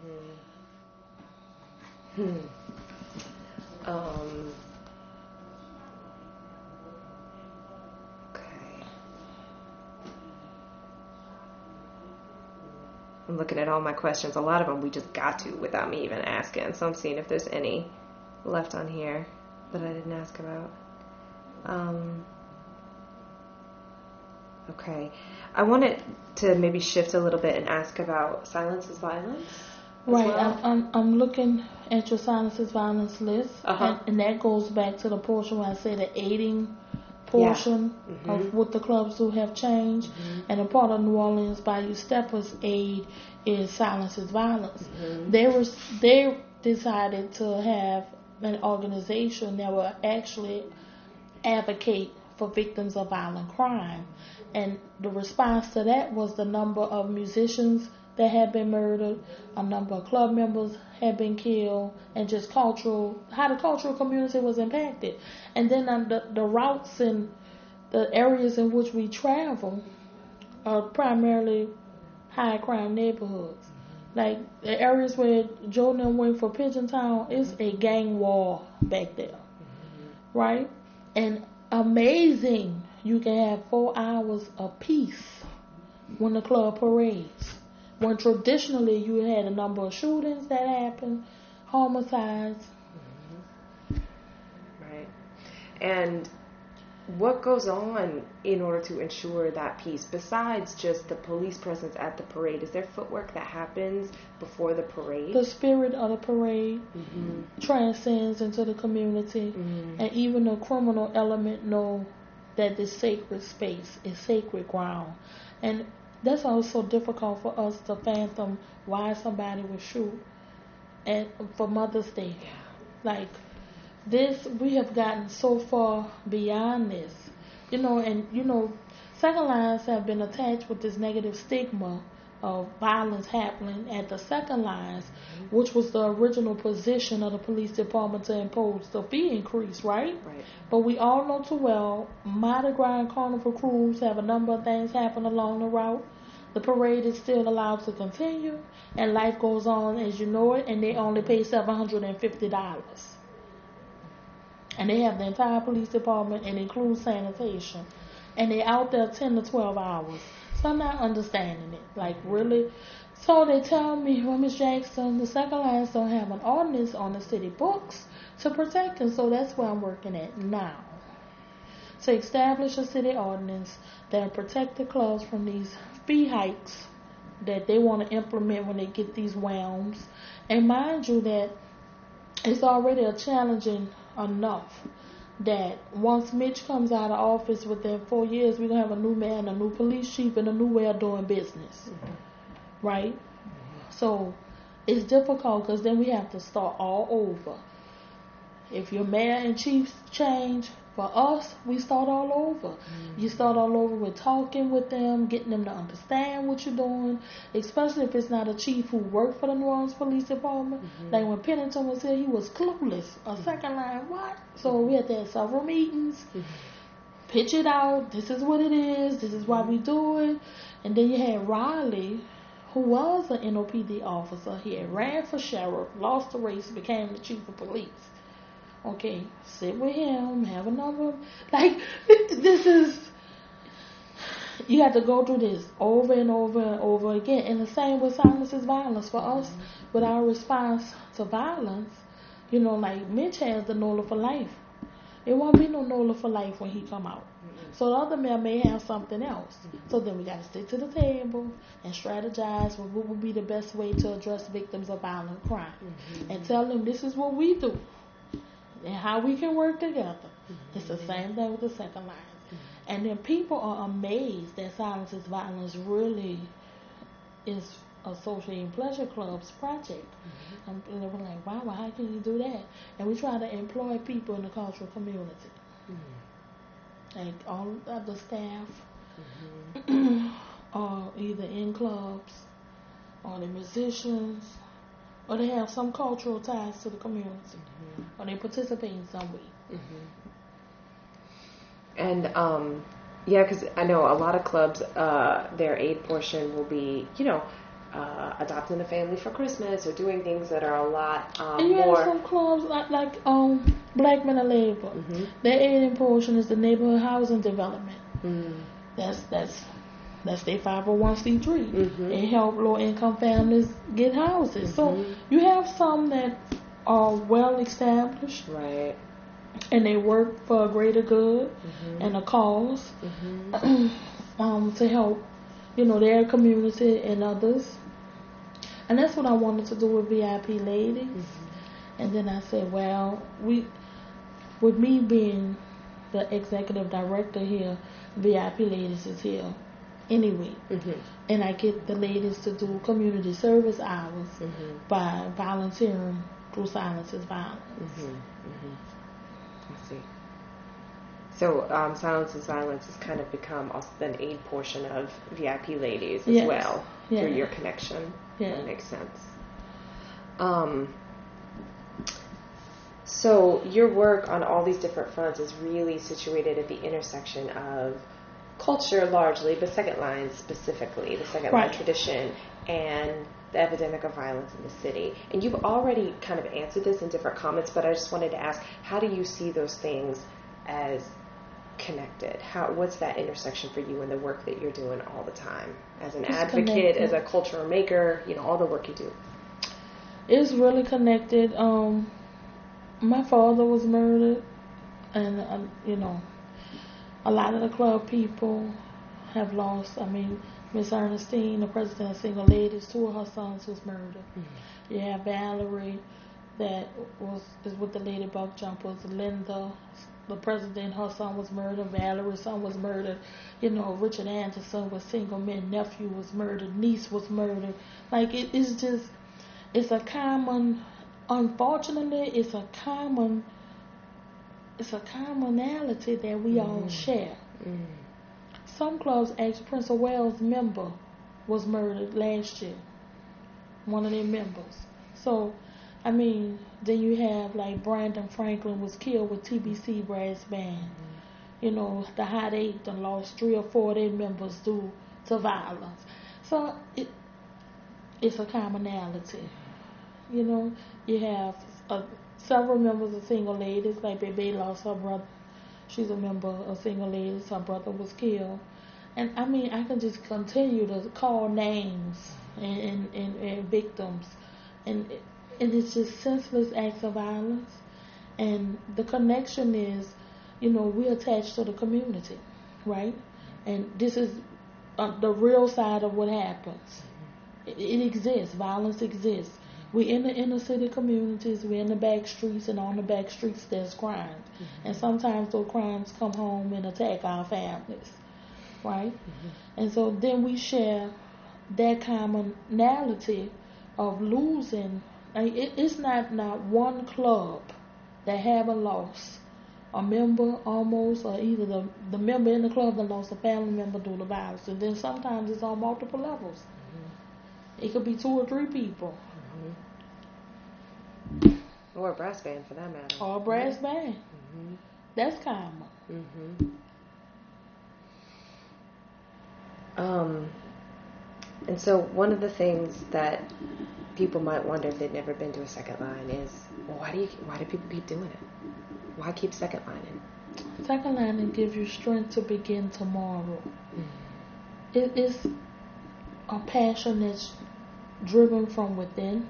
Okay. I'm looking at all my questions. A lot of them we just got to without me even asking. So I'm seeing if there's any left on here that I didn't ask about. Okay. I wanted to maybe shift a little bit and ask about Silence is Violence. Right. Well. I'm looking at your Silence is Violence list, and that goes back to the portion where I say the aiding portion of what the clubs do have changed. And a part of New Orleans Bayou Steppers aid is Silence is Violence. They decided to have an organization that will actually advocate for victims of violent crime. And the response to that was the number of musicians that had been murdered, a number of club members had been killed, and just how the cultural community was impacted. And then the routes and the areas in which we travel are primarily high crime neighborhoods. Like the areas where Jordan went for Pigeon Town, it's a gang war back there, right? And amazing, you can have 4 hours of peace when the club parades. When traditionally you had a number of shootings that happened, homicides. Right. And what goes on in order to ensure that peace, besides just the police presence at the parade? Is there footwork that happens before the parade? The spirit of the parade transcends into the community, and even the criminal element know that this sacred space is sacred ground. And that's also difficult for us to fathom why somebody would shoot for Mother's Day. Like this, we have gotten so far beyond this, second lines have been attached with this negative stigma of violence happening at the second lines, which was the original position of the police department to impose the fee increase, right? But we all know too well, Mardi Gras and Carnival Cruise have a number of things happen along the route. The parade is still allowed to continue, and life goes on as you know it, and they only pay $750. And they have the entire police department and includes sanitation. And they out there 10 to 12 hours. So I'm not understanding it. Like, really? So they tell me, well, Ms. Jackson, the second lines don't have an ordinance on the city books to protect them. So that's where I'm working at now. To establish a city ordinance that will protect the clubs from these fee hikes that they want to implement when they get these whelms. And mind you that it's already a challenging enough that once Mitch comes out of office within 4 years, we're going to have a new man, a new police chief, and a new way of doing business. Right? So it's difficult because then we have to start all over. If your mayor and chiefs change, for us, we start all over. You start all over with talking with them, getting them to understand what you're doing, especially if it's not a chief who worked for the New Orleans Police Department. Like when Pennington was here, he was clueless. A second line, what? So we had to have several meetings, pitch it out. This is what it is. This is why we do it. And then you had Riley, who was an NOPD officer. He had ran for sheriff, lost the race, became the chief of police. Okay, sit with him, have another, this is, you have to go through this over and over and over again. And the same with silence is violence. For us, with our response to violence, like Mitch has the NOLA for life. It won't be no NOLA for life when he come out. So the other man may have something else. So then we got to stick to the table and strategize what would be the best way to address victims of violent crime. And tell them this is what we do. And how we can work together. It's the same thing with the second line. And then people are amazed that Silence is Violence really is Associating Pleasure Club's project. And they were like, wow, how can you do that? And we try to employ people in the cultural community. Like all of the staff are either in clubs or the musicians, or they have some cultural ties to the community, or they participate in some way. And because I know a lot of clubs, their aid portion will be, adopting a family for Christmas or doing things that are a lot and you more. have some clubs like Black Men of Labor. Their aid portion is the neighborhood housing development. That's their 501c3. They help low-income families get houses. So you have some that are well-established. Right. And they work for a greater good and a cause to help, their community and others. And that's what I wanted to do with VIP Ladies. And then I said, well, with me being the executive director here, VIP Ladies is here anyway. And I get the ladies to do community service hours by volunteering through Silence is Violence. I see. So Silence is Violence has kind of become also an aid portion of VIP Ladies as well. through your connection. Yeah. That makes sense. So your work on all these different fronts is really situated at the intersection of culture largely, but Second Line specifically, the Second Line tradition, and the epidemic of violence in the city. And you've already kind of answered this in different comments, but I just wanted to ask, how do you see those things as connected? What's that intersection for you in the work that you're doing all the time? As an advocate, as a cultural maker, all the work you do. It's really connected. My father was murdered, and a lot of the club people have lost. I mean, Miss Ernestine, the president of Single Ladies, 2 of her sons was murdered. Mm-hmm. You have Valerie, that is with the Ladybug Jumpers. Linda, the president, her son was murdered. Valerie's son was murdered. Richard Anderson was single men. Nephew was murdered. Niece was murdered. Like it's a common. Unfortunately, it's a commonality that we all share. Mm. Some clubs, Prince of Wales member was murdered last year. One of their members. So, I mean, then you have like Brandon Franklin was killed with TBC Brass Band. Mm. The Hot 8 done lost 3 or 4 of their members due to violence. So it's a commonality. You have several members of Single Ladies, like Bebe lost her brother. She's a member of Single Ladies. Her brother was killed. And I mean, I can just continue to call names and victims. And it's just senseless acts of violence. And the connection is, we're attached to the community, right? And this is the real side of what happens. It exists. Violence exists. We're in the inner city communities, we're in the back streets, and on the back streets there's crimes. Mm-hmm. And sometimes those crimes come home and attack our families, right? Mm-hmm. And so then we share that commonality of losing. It's not one club that haven't lost a member almost, or either the member in the club that lost a family member due to violence. And then sometimes it's on multiple levels. Mm-hmm. It could be 2 or 3 people. Or a brass band, for that matter. Or a brass band. Mm-hmm. That's common. Mm-hmm. And so one of the things that people might wonder if they've never been to a Second Line is, well, why do people keep doing it? Why keep Second Lining? Second Lining gives you strength to begin tomorrow. Mm-hmm. It is a passion that's driven from within.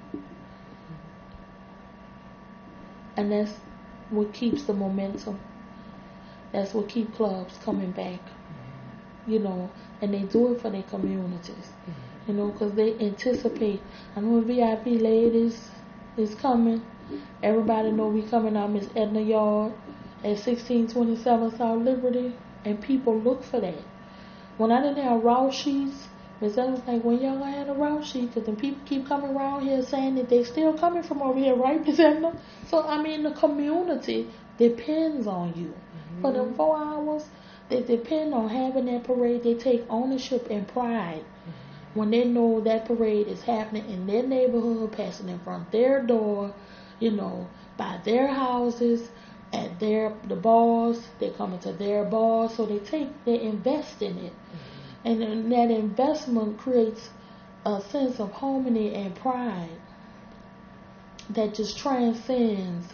And that's what keeps the momentum. That's what keeps clubs coming back. And they do it for their communities. Because they anticipate. I know VIP Ladies is coming. Everybody know we coming out Miss Edna Yard at 1627 South Liberty. And people look for that. When I didn't have raw sheets, Miss Edna was like, when y'all gonna have a raw sheet? Because the people keep coming around here saying that they still coming from over here, right, Miss Edna? So, I mean, the community depends on you. Mm-hmm. For them 4 hours, they depend on having that parade. They take ownership and pride when they know that parade is happening in their neighborhood, passing in front of their door, by their houses, at the bars. They're coming to their bars, so they invest in it. Mm-hmm. And that investment creates a sense of harmony and pride that just transcends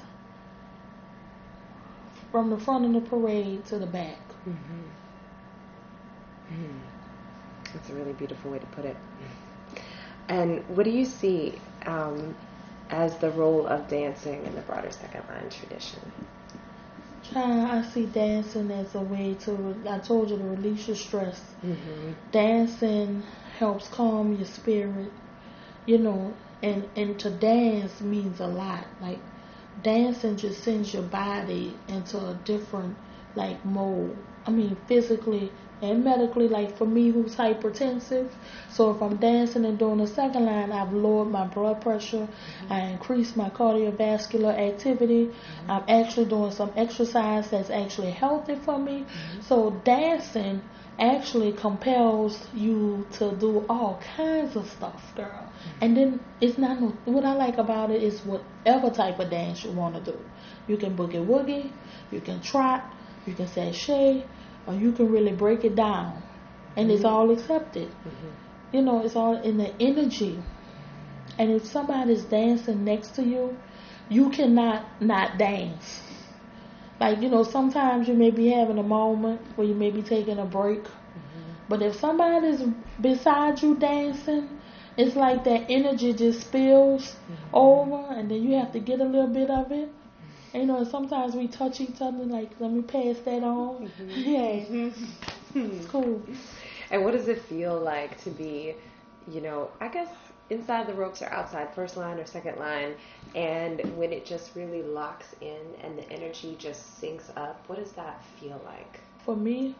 from the front of the parade to the back. Mm-hmm. Mm-hmm. That's a really beautiful way to put it. And what do you see as the role of dancing in the broader Second Line tradition? I see dancing as a way I told you, to release your stress. Mm-hmm. Dancing helps calm your spirit, and to dance means a lot. Like, dancing just sends your body into a different like more, physically and medically, like for me who's hypertensive. So if I'm dancing and doing the second line, I've lowered my blood pressure, I increased my cardiovascular activity, I'm actually doing some exercise that's actually healthy for me. So dancing actually compels you to do all kinds of stuff, girl. And then it's not no, what I like about it is whatever type of dance you want to do. You can boogie woogie, you can trot, you can sashay, or you can really break it down. And it's all accepted. It's all in the energy. And if somebody's dancing next to you, you cannot not dance. Like, sometimes you may be having a moment where you may be taking a break. But if somebody's beside you dancing, it's like that energy just spills over, and then you have to get a little bit of it. And, sometimes we touch each other, like, let me pass that on. Yeah. It's cool. And what does it feel like to be, I guess, inside the ropes or outside, first line or second line, and when it just really locks in and the energy just syncs up, what does that feel like? For me,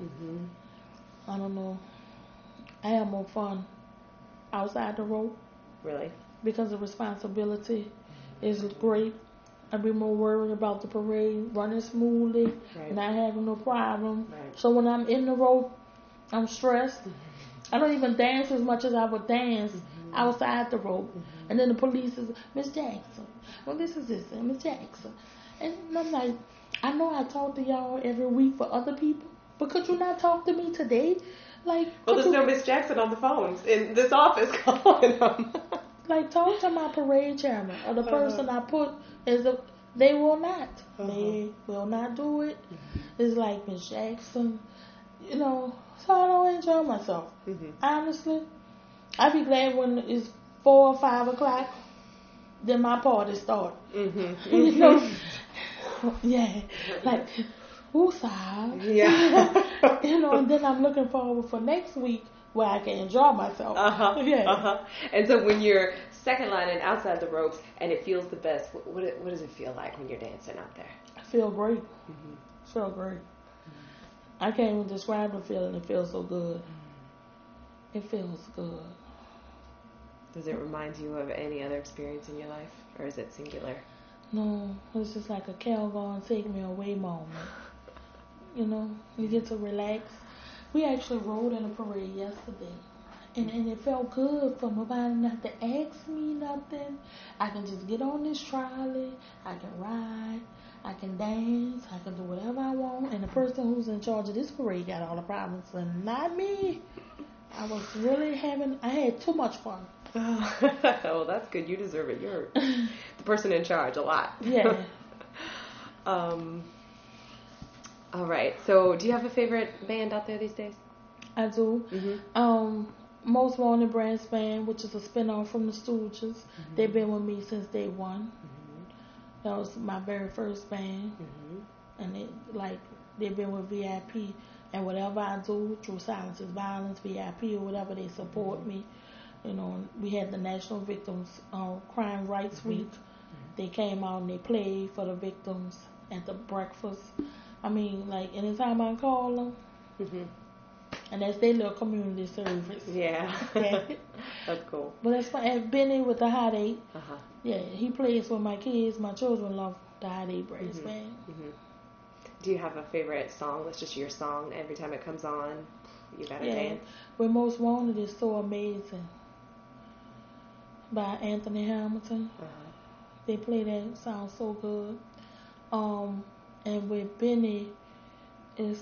I don't know. I have more fun outside the rope. Really? Because the responsibility is great. I'd be more worried about the parade running smoothly, not having no problem. So when I'm in the rope, I'm stressed. I don't even dance as much as I would dance outside the rope. And then the police is, Miss Jackson, well, this is this, and Miss Jackson. And I'm like, I know I talk to y'all every week for other people, but could you not talk to me today? Like, well, there's no Miss Jackson on the phones in this office calling them. Like, talk to my parade chairman or the person I put as a. They will not. They will not do it. It's like Miss Jackson, So I don't enjoy myself. Honestly, I be glad when it's 4 or 5 o'clock. Then my party start. Yeah, like. Woosah. Yeah. And then I'm looking forward for next week where I can enjoy myself. And so when you're second line and outside the ropes and it feels the best, what does it feel like when you're dancing out there? I feel great. Feel great. I can't even describe the feeling. It feels so good. It feels good. Does it remind you of any other experience in your life, or is it singular? No, it's just like a Calgon take me away moment. You get to relax. We actually rode in a parade yesterday, and it felt good for nobody not to ask me nothing. I can just get on this trolley, I can ride, I can dance, I can do whatever I want, and the person who's in charge of this parade got all the problems, and not me. I had too much fun. Oh, that's good. You deserve it. You're the person in charge a lot. Yeah. All right. So, do you have a favorite band out there these days? I do. Most Wanted Brass Band, which is a spinoff from the Stooges. They've been with me since day one. That was my very first band, and they've been with VIP. And whatever I do through Silence is Violence, VIP, or whatever, they support me. We had the National Victims Crime Rights Week. They came out and they played for the victims at the breakfast. Anytime I call them, and that's their little community service. Yeah. That's cool. But that's fun. And Benny with the Hot 8. Yeah, he plays with my kids. My children love the Hot 8 Brass Band. Do you have a favorite song that's just your song every time it comes on? You gotta dance. When Most Wanted is so amazing. By Anthony Hamilton. They play that, sounds so good. And with Benny is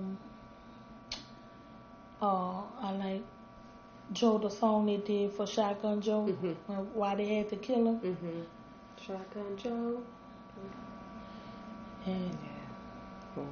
I like Joe, the song they did for Shotgun Joe, why they had to kill him. Shotgun Joe. And cool.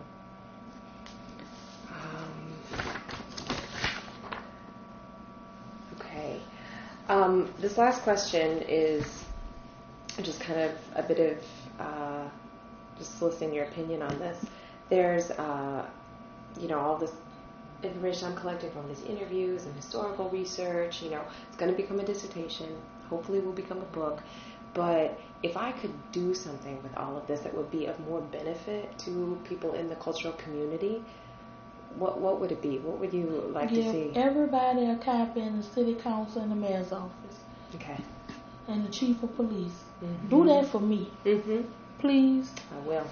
Okay. This last question is just kind of a bit of just soliciting your opinion on this. There's, all this information I'm collecting from these interviews and historical research. It's going to become a dissertation. Hopefully, will become a book. But if I could do something with all of this that would be of more benefit to people in the cultural community, what would it be? What would you like to see? Give everybody a copy in the city council and the mayor's office. Okay. And the chief of police. Do that for me. Please. I will.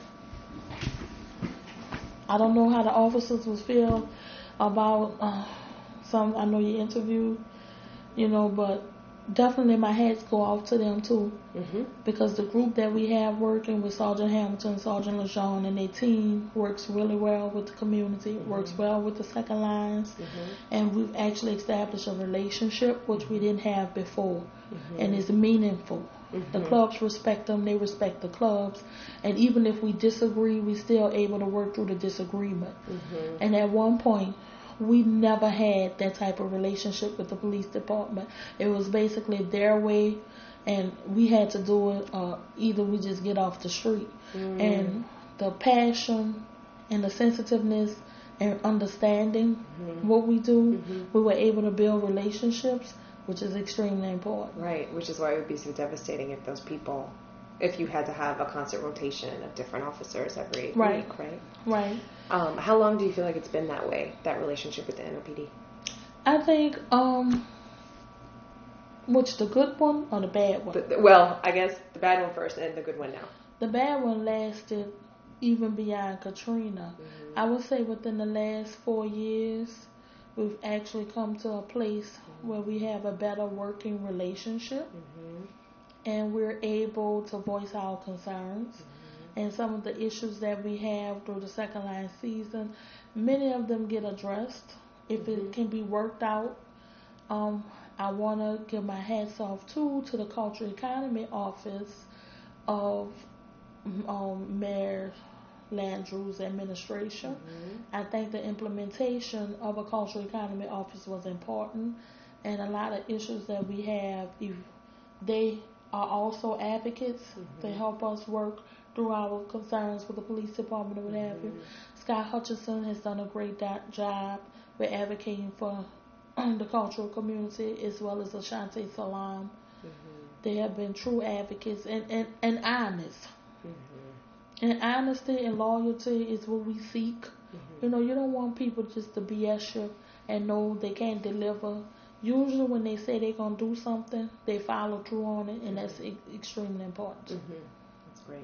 I don't know how the officers will feel about I know you interviewed, but definitely my hats go off to them too. Because the group that we have working with Sergeant Hamilton, Sergeant LeJean, and their team works really well with the community, works well with the second lines, and we've actually established a relationship which we didn't have before, and it's meaningful. The clubs respect them, they respect the clubs, and even if we disagree, we're still able to work through the disagreement. And at one point, we never had that type of relationship with the police department. It was basically their way, and we had to do it, either we just get off the street. And the passion and the sensitiveness and understanding what we do, we were able to build relationships, which is extremely important. Right, which is why it would be so devastating if you had to have a constant rotation of different officers every week, right? Right. How long do you feel like it's been that way, that relationship with the NOPD? I think, which, the good one or the bad one? Well, I guess the bad one first and the good one now. The bad one lasted even beyond Katrina. I would say within the last 4 years, we've actually come to a place where we have a better working relationship, and we're able to voice our concerns. And some of the issues that we have through the second line season, many of them get addressed if it can be worked out. I want to give my hats off too to the Cultural Economy Office of Mayor Landrieu's administration. I think the implementation of a Cultural Economy Office was important, and a lot of issues that we have, they are also advocates to help us work through our concerns with the police department and what have you. Scott Hutchinson has done a great job with advocating for the cultural community, as well as Ashanti Salam. They have been true advocates and honest. And honesty and loyalty is what we seek. You don't want people just to BS you and know they can't deliver. Usually when they say they're going to do something, they follow through on it, and that's extremely important. That's great.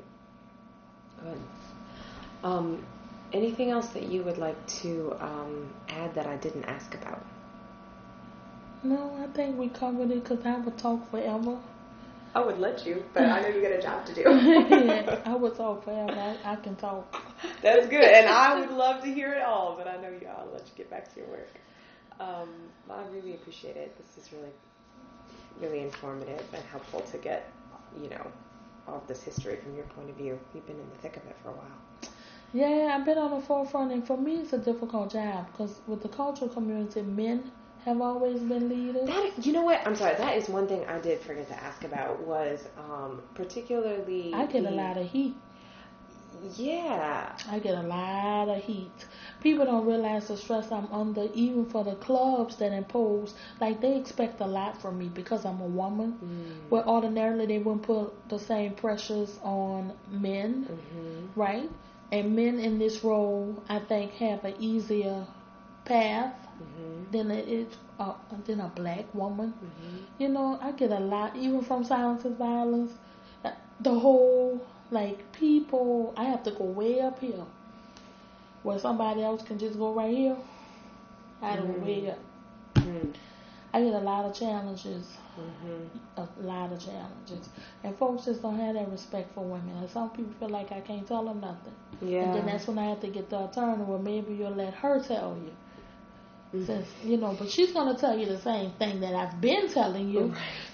Good. Anything else that you would like to add that I didn't ask about? No, I think we covered it because I would talk forever. I would let you, but I know you got a job to do. Yeah, I would talk forever. I can talk. That's good, and I would love to hear it all, but I know I'll let you get back to your work. I really appreciate it. This is really, really informative and helpful to get, all of this history from your point of view. You've been in the thick of it for a while. Yeah, I've been on the forefront, and for me, it's a difficult job because with the cultural community, men have always been leaders. You know what? I'm sorry. That is one thing I did forget to ask about was particularly... I get a lot of heat. Yeah. I get a lot of heat. People don't realize the stress I'm under, even for the clubs that impose. Like, they expect a lot from me because I'm a woman. Where ordinarily they wouldn't put the same pressures on men, right? And men in this role, I think, have an easier path than than a black woman. I get a lot, even from Silence is Violence. The whole, people, I have to go way up here where somebody else can just go right here. I have to go way up. I get a lot of challenges. A lot of challenges. And folks just don't have that respect for women. And some people feel like I can't tell them nothing. Yeah. And then that's when I have to get the attorney, well, maybe you'll let her tell you. Since, but she's going to tell you the same thing that I've been telling you.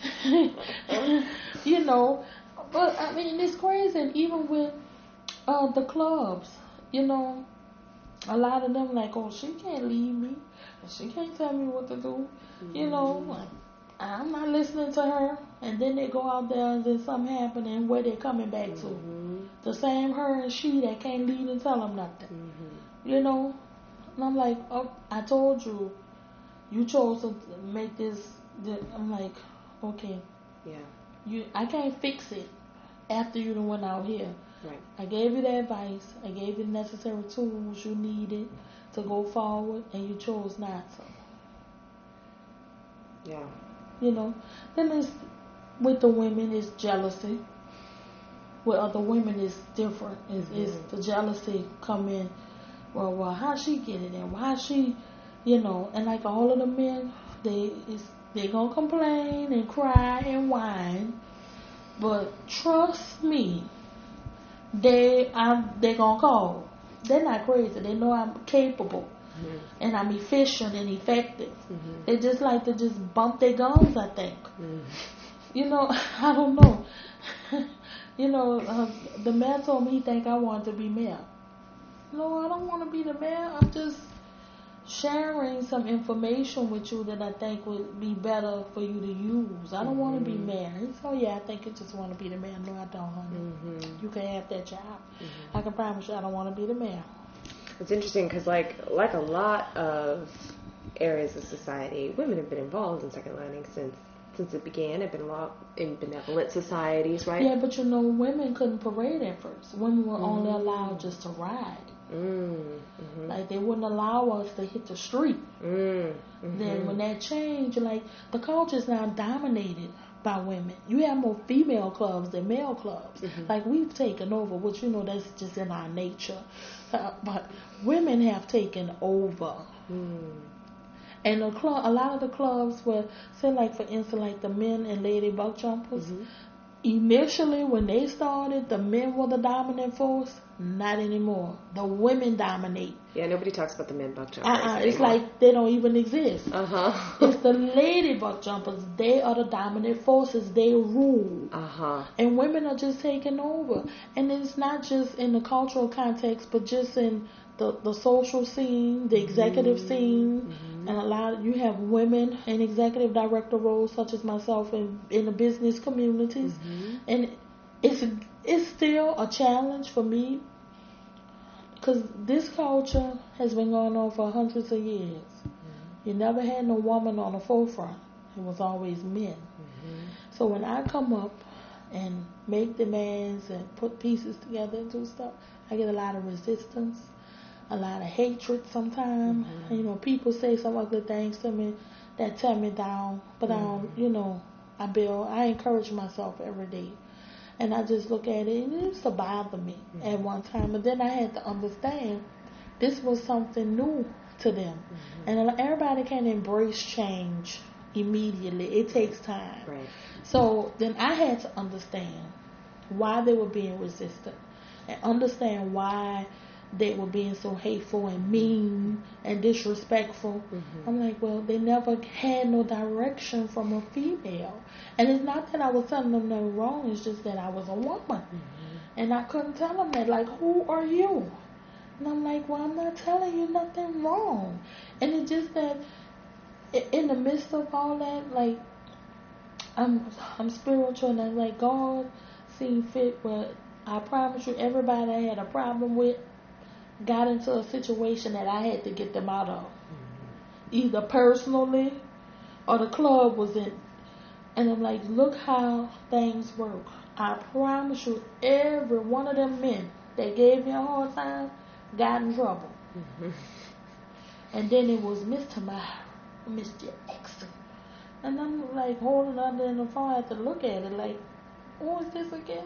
But I mean, it's crazy. And even with the clubs, a lot of them like, oh, she can't leave me. She can't tell me what to do. I'm not listening to her. And then they go out there and then something happen, and where they coming back to? The same her and she that can't lead and tell them nothing. And I'm like, oh, I told you, you chose to make this. I'm like, okay. Yeah. I can't fix it after you done went out here. Right. I gave you the advice. I gave you the necessary tools you needed to go forward, and you chose not to. Yeah. You know. Then it's with the women, it's jealousy. With other women, it's different. It's the jealousy come in. Well, how she get it, and why she, and like all of the men, they gonna complain and cry and whine, but trust me, they gonna call. They're not crazy. They know I'm capable, and I'm efficient and effective. They just like to just bump their gums, I think. I don't know. The man told me he think I want to be mayor. No, I don't want to be the mayor. I'm just sharing some information with you that I think would be better for you to use. I don't want to be mayor. He said, oh, yeah, I think you just want to be the mayor. No, I don't, honey. You can have that job. I can promise you I don't want to be the mayor. It's interesting because, like a lot of areas of society, women have been involved in second lining since it began. Have been a lot in benevolent societies, right? Yeah, but women couldn't parade at first. Women were only allowed just to ride. Like they wouldn't allow us to hit the street. Then when that changed, like the culture is now dominated by women. You have more female clubs than male clubs. Like we've taken over, which that's just in our nature. But women have taken over. And a lot of the clubs were, say like for instance, like the men and lady buck jumpers. Initially, when they started, the men were the dominant force. Not anymore. The women dominate. Yeah, nobody talks about the men buck jumpers anymore. It's like they don't even exist. It's the lady buck jumpers. They are the dominant forces. They rule. And women are just taking over. And it's not just in the cultural context, but just in the social scene, the executive scene, and you have women in executive director roles, such as myself, in the business communities, and it's still a challenge for me because this culture has been going on for hundreds of years. You never had no woman on the forefront; it was always men. So when I come up and make demands and put pieces together and do stuff, I get a lot of resistance. A lot of hatred sometimes. People say some ugly things to me that tear me down. But I don't, I encourage myself every day. And I just look at it and it used to bother me at one time. But then I had to understand this was something new to them. And everybody can embrace change immediately. It takes time. Right. So then I had to understand why they were being resistant and understand why they were being so hateful and mean and disrespectful. I'm like, well, they never had no direction from a female. And it's not that I was telling them they were wrong, it's just that I was a woman. And I couldn't tell them that, like, who are you? And I'm like, well, I'm not telling you nothing wrong. And it's just that in the midst of all that, like, I'm spiritual, and I'm like, God seen fit, but I promise you, everybody I had a problem with got into a situation that I had to get them out of. Either personally or the club was in. And I'm like, look how things work. I promise you, every one of them men that gave me a hard time got in trouble. And then it was Mr. X. And I'm like holding under in the phone. I had to look at it like, who is this again?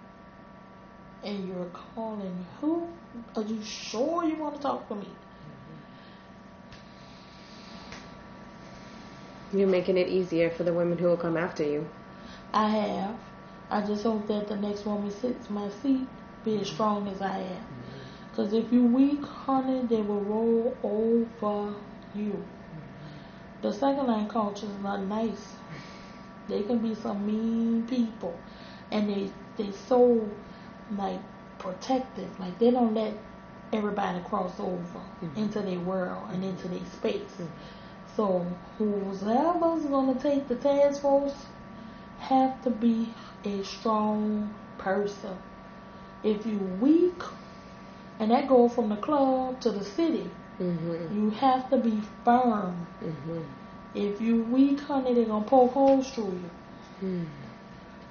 And you're calling who? Are you sure you want to talk to me? You're making it easier for the women who will come after you. I have. I just hope that the next woman sits in my seat be as strong as I am. Because if you're weak, honey, they will roll over you. The second line culture is not nice. They can be some mean people. And they so like protective, like they don't let everybody cross over into their world and into their space. So whoever's gonna take the task force have to be a strong person. If you weak, and that goes from the club to the city, you have to be firm. If you weak, honey, they're gonna poke holes through you.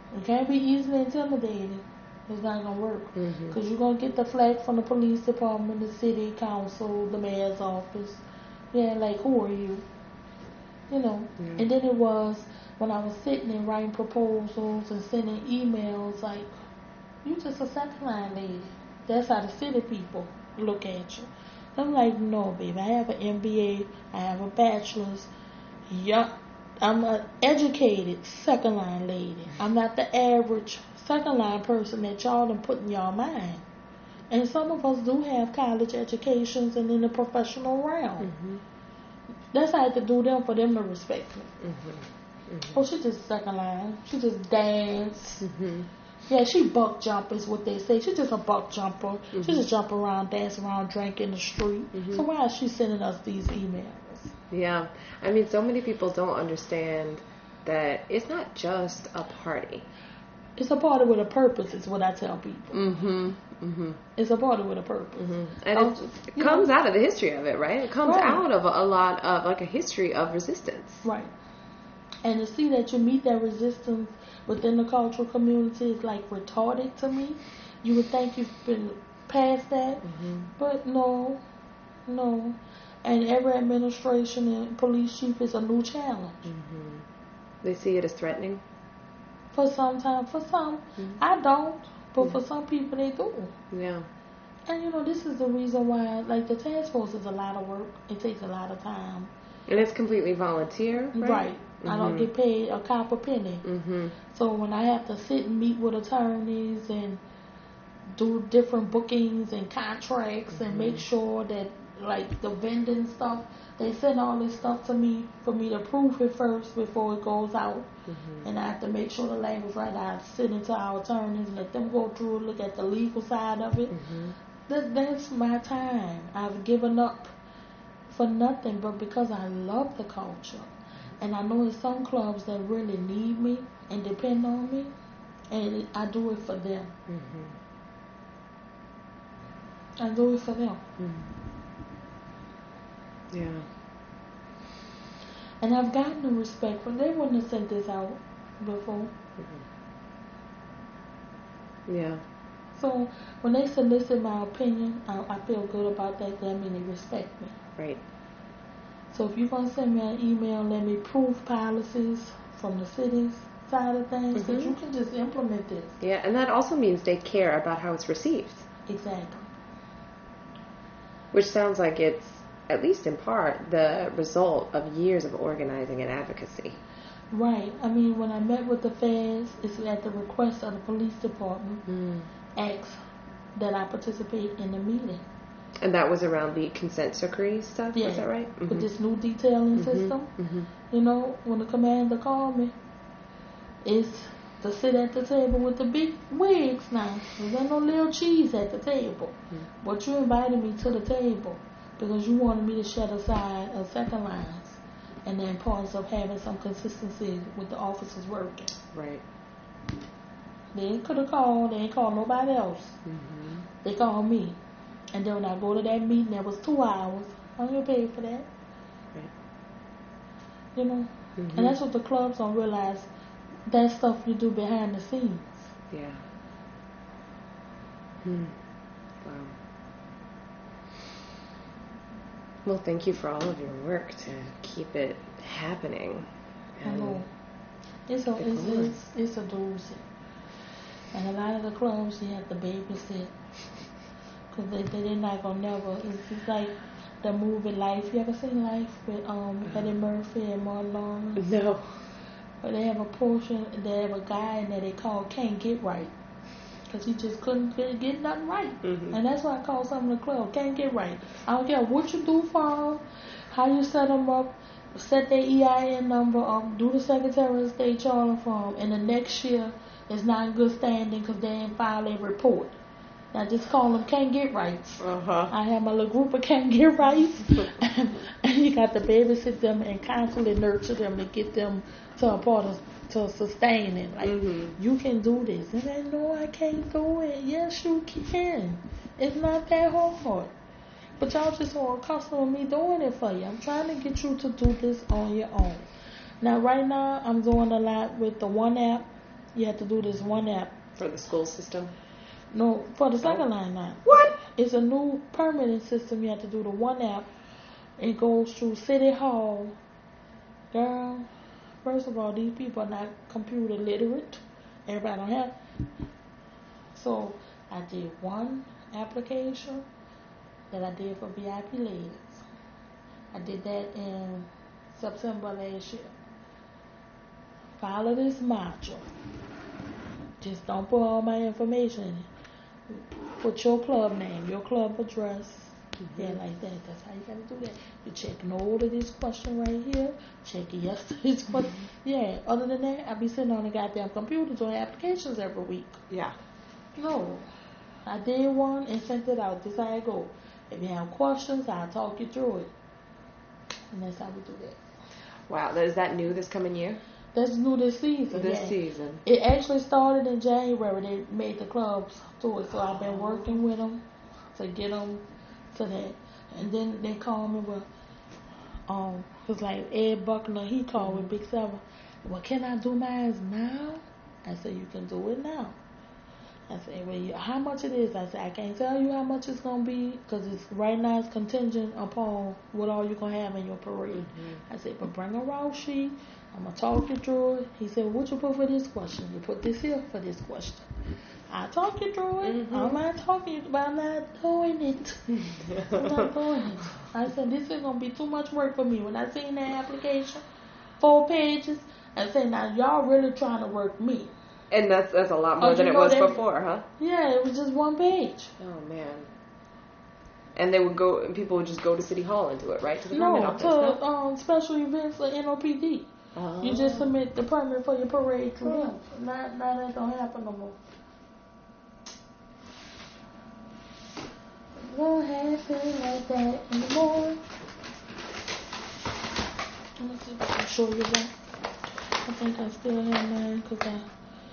You can't be easily intimidated. It's not gonna work because you're gonna get the flack from the police department, the city council, the mayor's office. Yeah, like who are you? You know. And then it was when I was sitting and writing proposals and sending emails, like you just a second line lady. That's how the city people look at you. I'm like, no, baby. I have an MBA. I have a bachelor's. Yup. I'm an educated second line lady. I'm not the average second line person that y'all done put in y'all mind. And some of us do have college educations and in the professional realm. That's how I have to do them for them to respect me. Oh, she just second line. She just dance. Yeah, she buck jump is what they say. She's just a buck jumper. She just jump around, dance around, drink in the street. So why is she sending us these emails? Yeah. I mean, so many people don't understand that it's not just a party. It's a party with a purpose is what I tell people. It's a party with a purpose. And it comes out of the history of it, right? It comes out of a lot of, like, a history of resistance. Right. And to see that you meet that resistance within the cultural community is, like, retarded to me. You would think you've been past that. But no. And every administration and police chief is a new challenge. They see it as threatening? For some time. For some. I don't. But for some people, they do. Yeah. And, you know, this is the reason why, like, the task force is a lot of work. It takes a lot of time. And it's completely volunteer, right? I don't get paid a copper penny. So when I have to sit and meet with attorneys and do different bookings and contracts and make sure that, like, the vending stuff, they send all this stuff to me for me to prove it first before it goes out. And I have to make sure the language right. I sit into our attorneys and let them go through and look at the legal side of it. That's my time. I've given up for nothing but because I love the culture. And I know there's some clubs that really need me and depend on me, and I do it for them. I do it for them. Yeah. And I've gotten the respect for. They wouldn't have sent this out before. Yeah. So when they solicit my opinion, I feel good about that. That means they respect me. Right. So if you're going to send me an email, let me prove policies from the city's side of things, that you can just implement this. Yeah, and that also means they care about how it's received. Exactly. Which sounds like it's, at least in part, the result of years of organizing and advocacy. Right. I mean, when I met with the feds, it's at the request of the police department, asked that I participate in the meeting. And that was around the consent decree stuff, is that right? With this new detailing system. You know, when the commander called me, it's to sit at the table with the big wigs now. There's no little cheese at the table. But you invited me to the table because you wanted me to set aside a second lines and the importance of having some consistency with the officers working. Right. They could have called. They ain't called nobody else. They called me. And then when I go to that meeting, that was 2 hours. I don't get paid for that. Right. You know? And that's what the clubs don't realize. That stuff you do behind the scenes. Yeah. Wow. Well, thank you for all of your work to keep it happening. I know. It's a doozy. And a lot of the clubs, you have to babysit. Because they're not going to never. It's like the movie Life. You ever seen Life with Eddie Murphy and Martin Lawrence? No. But they have a portion, they have a guy in there they call Can't Get Right. Because he just couldn't get nothing right. And that's why I call something the club, Can't Get Right. I don't care what you do for them, how you set them up, set their EIN number up, do the Secretary of State charter for them, and the next year is not in good standing because they ain't filed a report. I just call them Can't Get Rights. I have my little group of Can't Get Rights. And you got to babysit them and constantly nurture them to get them to a part of to sustain it. Like, you can do this. And they know I can't do it. Yes, you can. It's not that hard. But y'all just are accustomed to me doing it for you. I'm trying to get you to do this on your own. Now, right now, I'm doing a lot with the One app You have to do this one app. For the school system? No, for the second line now. What? It's a new permanent system. You have to do the one app. It goes through City Hall. Girl, first of all, these people are not computer literate. Everybody don't have. So I did one application that I did for VIP ladies. I did that in September last year. Follow this module. Just don't put all my information in it. Put your club name, your club address. Yeah, like that. That's how you gotta do that. You check no to this question right here. Check yes to this question. Yeah. Other than that, I be sitting on the goddamn computer doing applications every week. Yeah. No. I did one and sent it out. This how I go. If you have questions, I'll talk you through it. And that's how we do that. Wow. Is that new this coming year? That's new this season. This season. It actually started in January. They made the clubs do it. So I've been working with them to get them to that. And then they called me with, it's like Ed Buckner, he called with Big Seven. Well, can I do mine now? I said, you can do it now. I said, well, how much it is? I said, I can't tell you how much it's going to be because right now it's contingent upon what all you're going to have in your parade. Mm-hmm. I said, but bring a raw sheet. I'm going to talk you through it. He said, what you put for this question? You put this here for this question. I talk you through it. Mm-hmm. I'm not talking, but I'm not doing it. I'm not doing it. I said, this is going to be too much work for me. When I seen that application, 4 pages, I said, now y'all really trying to work me. And that's a lot more than it was before, huh? Yeah, it was just 1 page. Oh, man. And people would just go to City Hall and do it, right? To the permit office? No, to special events for NOPD. Oh. You just submit the permit for your parade through them. Now that don't happen no more. Won't happen like that anymore. Let me see if I can show you that. I think I still have mine because I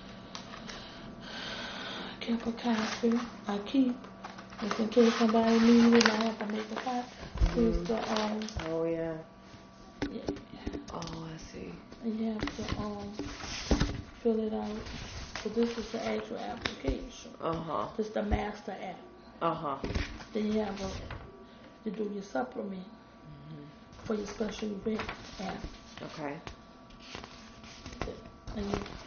kept a copy. I keep just in case somebody needs it. I have to make a copy. Here's the Oh yeah. Yeah. Oh, I see. And you have to fill it out. So this is the actual application. This is the master app. Then you have to do your supplement for your special event app. Okay. And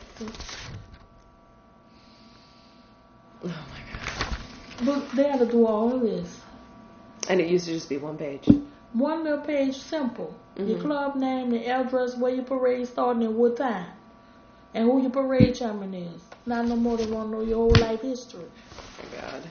oh my God. But they had to do all of this. And it used to just be 1 page. 1 little page, simple. Your club name, the address, where your parade starting and what time. And who your parade chairman is. Not no more than want to know your whole life history. Oh my God.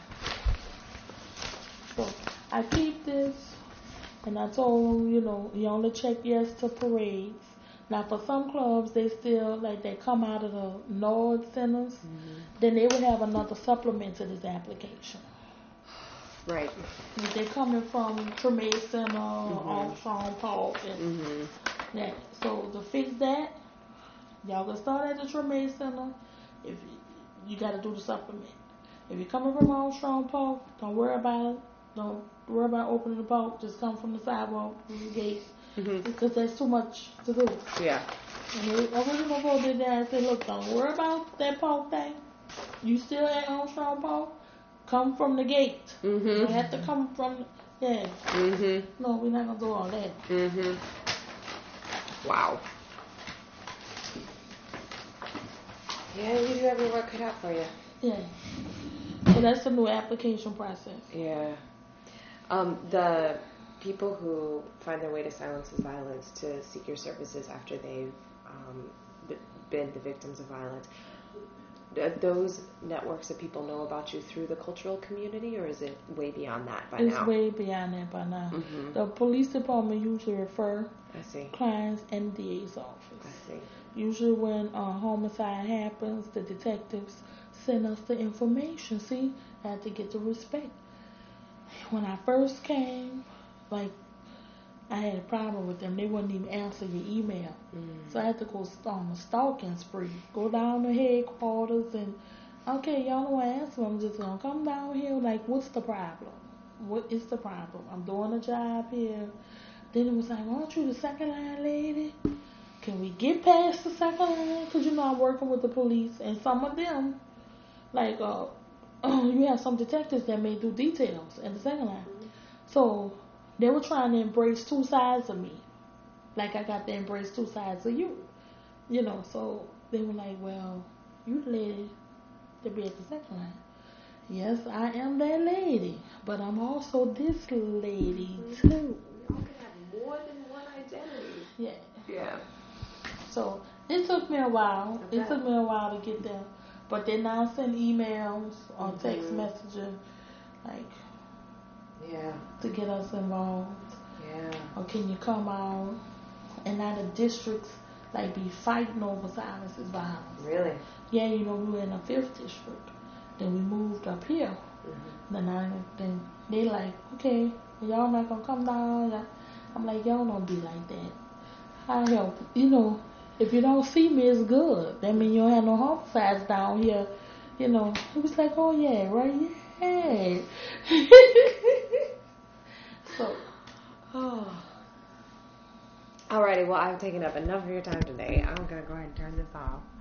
So I keep this, and I told them, you only check yes to parades. Now for some clubs, they still, like they come out of the Nord centers, then they would have another supplement to this application. Right. If they're coming from Tremay Center or Armstrong Park. Yeah. So to fix that, y'all can start at the Tremay Center. If you got to do the supplement. If you're coming from Armstrong Park, don't worry about it. Don't worry about opening the park. Just come from the sidewalk, through the gate. Because there's too much to do. Yeah. And I went before did that. I said, look, don't worry about that park thing. You still at Armstrong Park? Come from the gate. You have to come from, yeah. No, we're not going to do all that. Wow. Yeah, you do have your work cut out for you. Yeah. So that's the new application process. Yeah. The people who find their way to Silences Violence to seek your services after they've been the victims of violence, those networks of people know about you through the cultural community, or is it way beyond that by now? It's way beyond that by now. The police department usually refer clients and DA's office. I see. Usually when a homicide happens, the detectives send us the information. See, I had to get the respect. When I first came, like, I had a problem with them. They wouldn't even answer your email. So I had to go on a stalking spree. Go down to headquarters and, okay, y'all don't want to answer. I'm just going to come down here. Like, what's the problem? What is the problem? I'm doing a job here. Then it was like, aren't you the second line lady? can we get past the second line? Because, I'm working with the police, and some of them, like, you have some detectives that may do details in the second line. So they were trying to embrace two sides of me. Like, I got to embrace two sides of you. So they were like, well, you the lady to be at the second line. Yes, I am that lady, but I'm also this lady too. We all can have more than one identity. Yeah. Yeah. So it took me a while. Okay. It took me a while to get there, but they now send emails or text messaging, like, to get us involved. Yeah. Or can you come out? And now the districts like be fighting over violence is violence. Really? Yeah, we were in the 5th district. Then we moved up here. Then they like, okay, y'all not gonna come down. I'm like, y'all don't be like that. I help. If you don't see me, it's good. That means you don't have no homicides down here. It was like, oh yeah, right, yeah. So, Alrighty, well, I've taken up enough of your time today. I'm gonna go ahead and turn this off.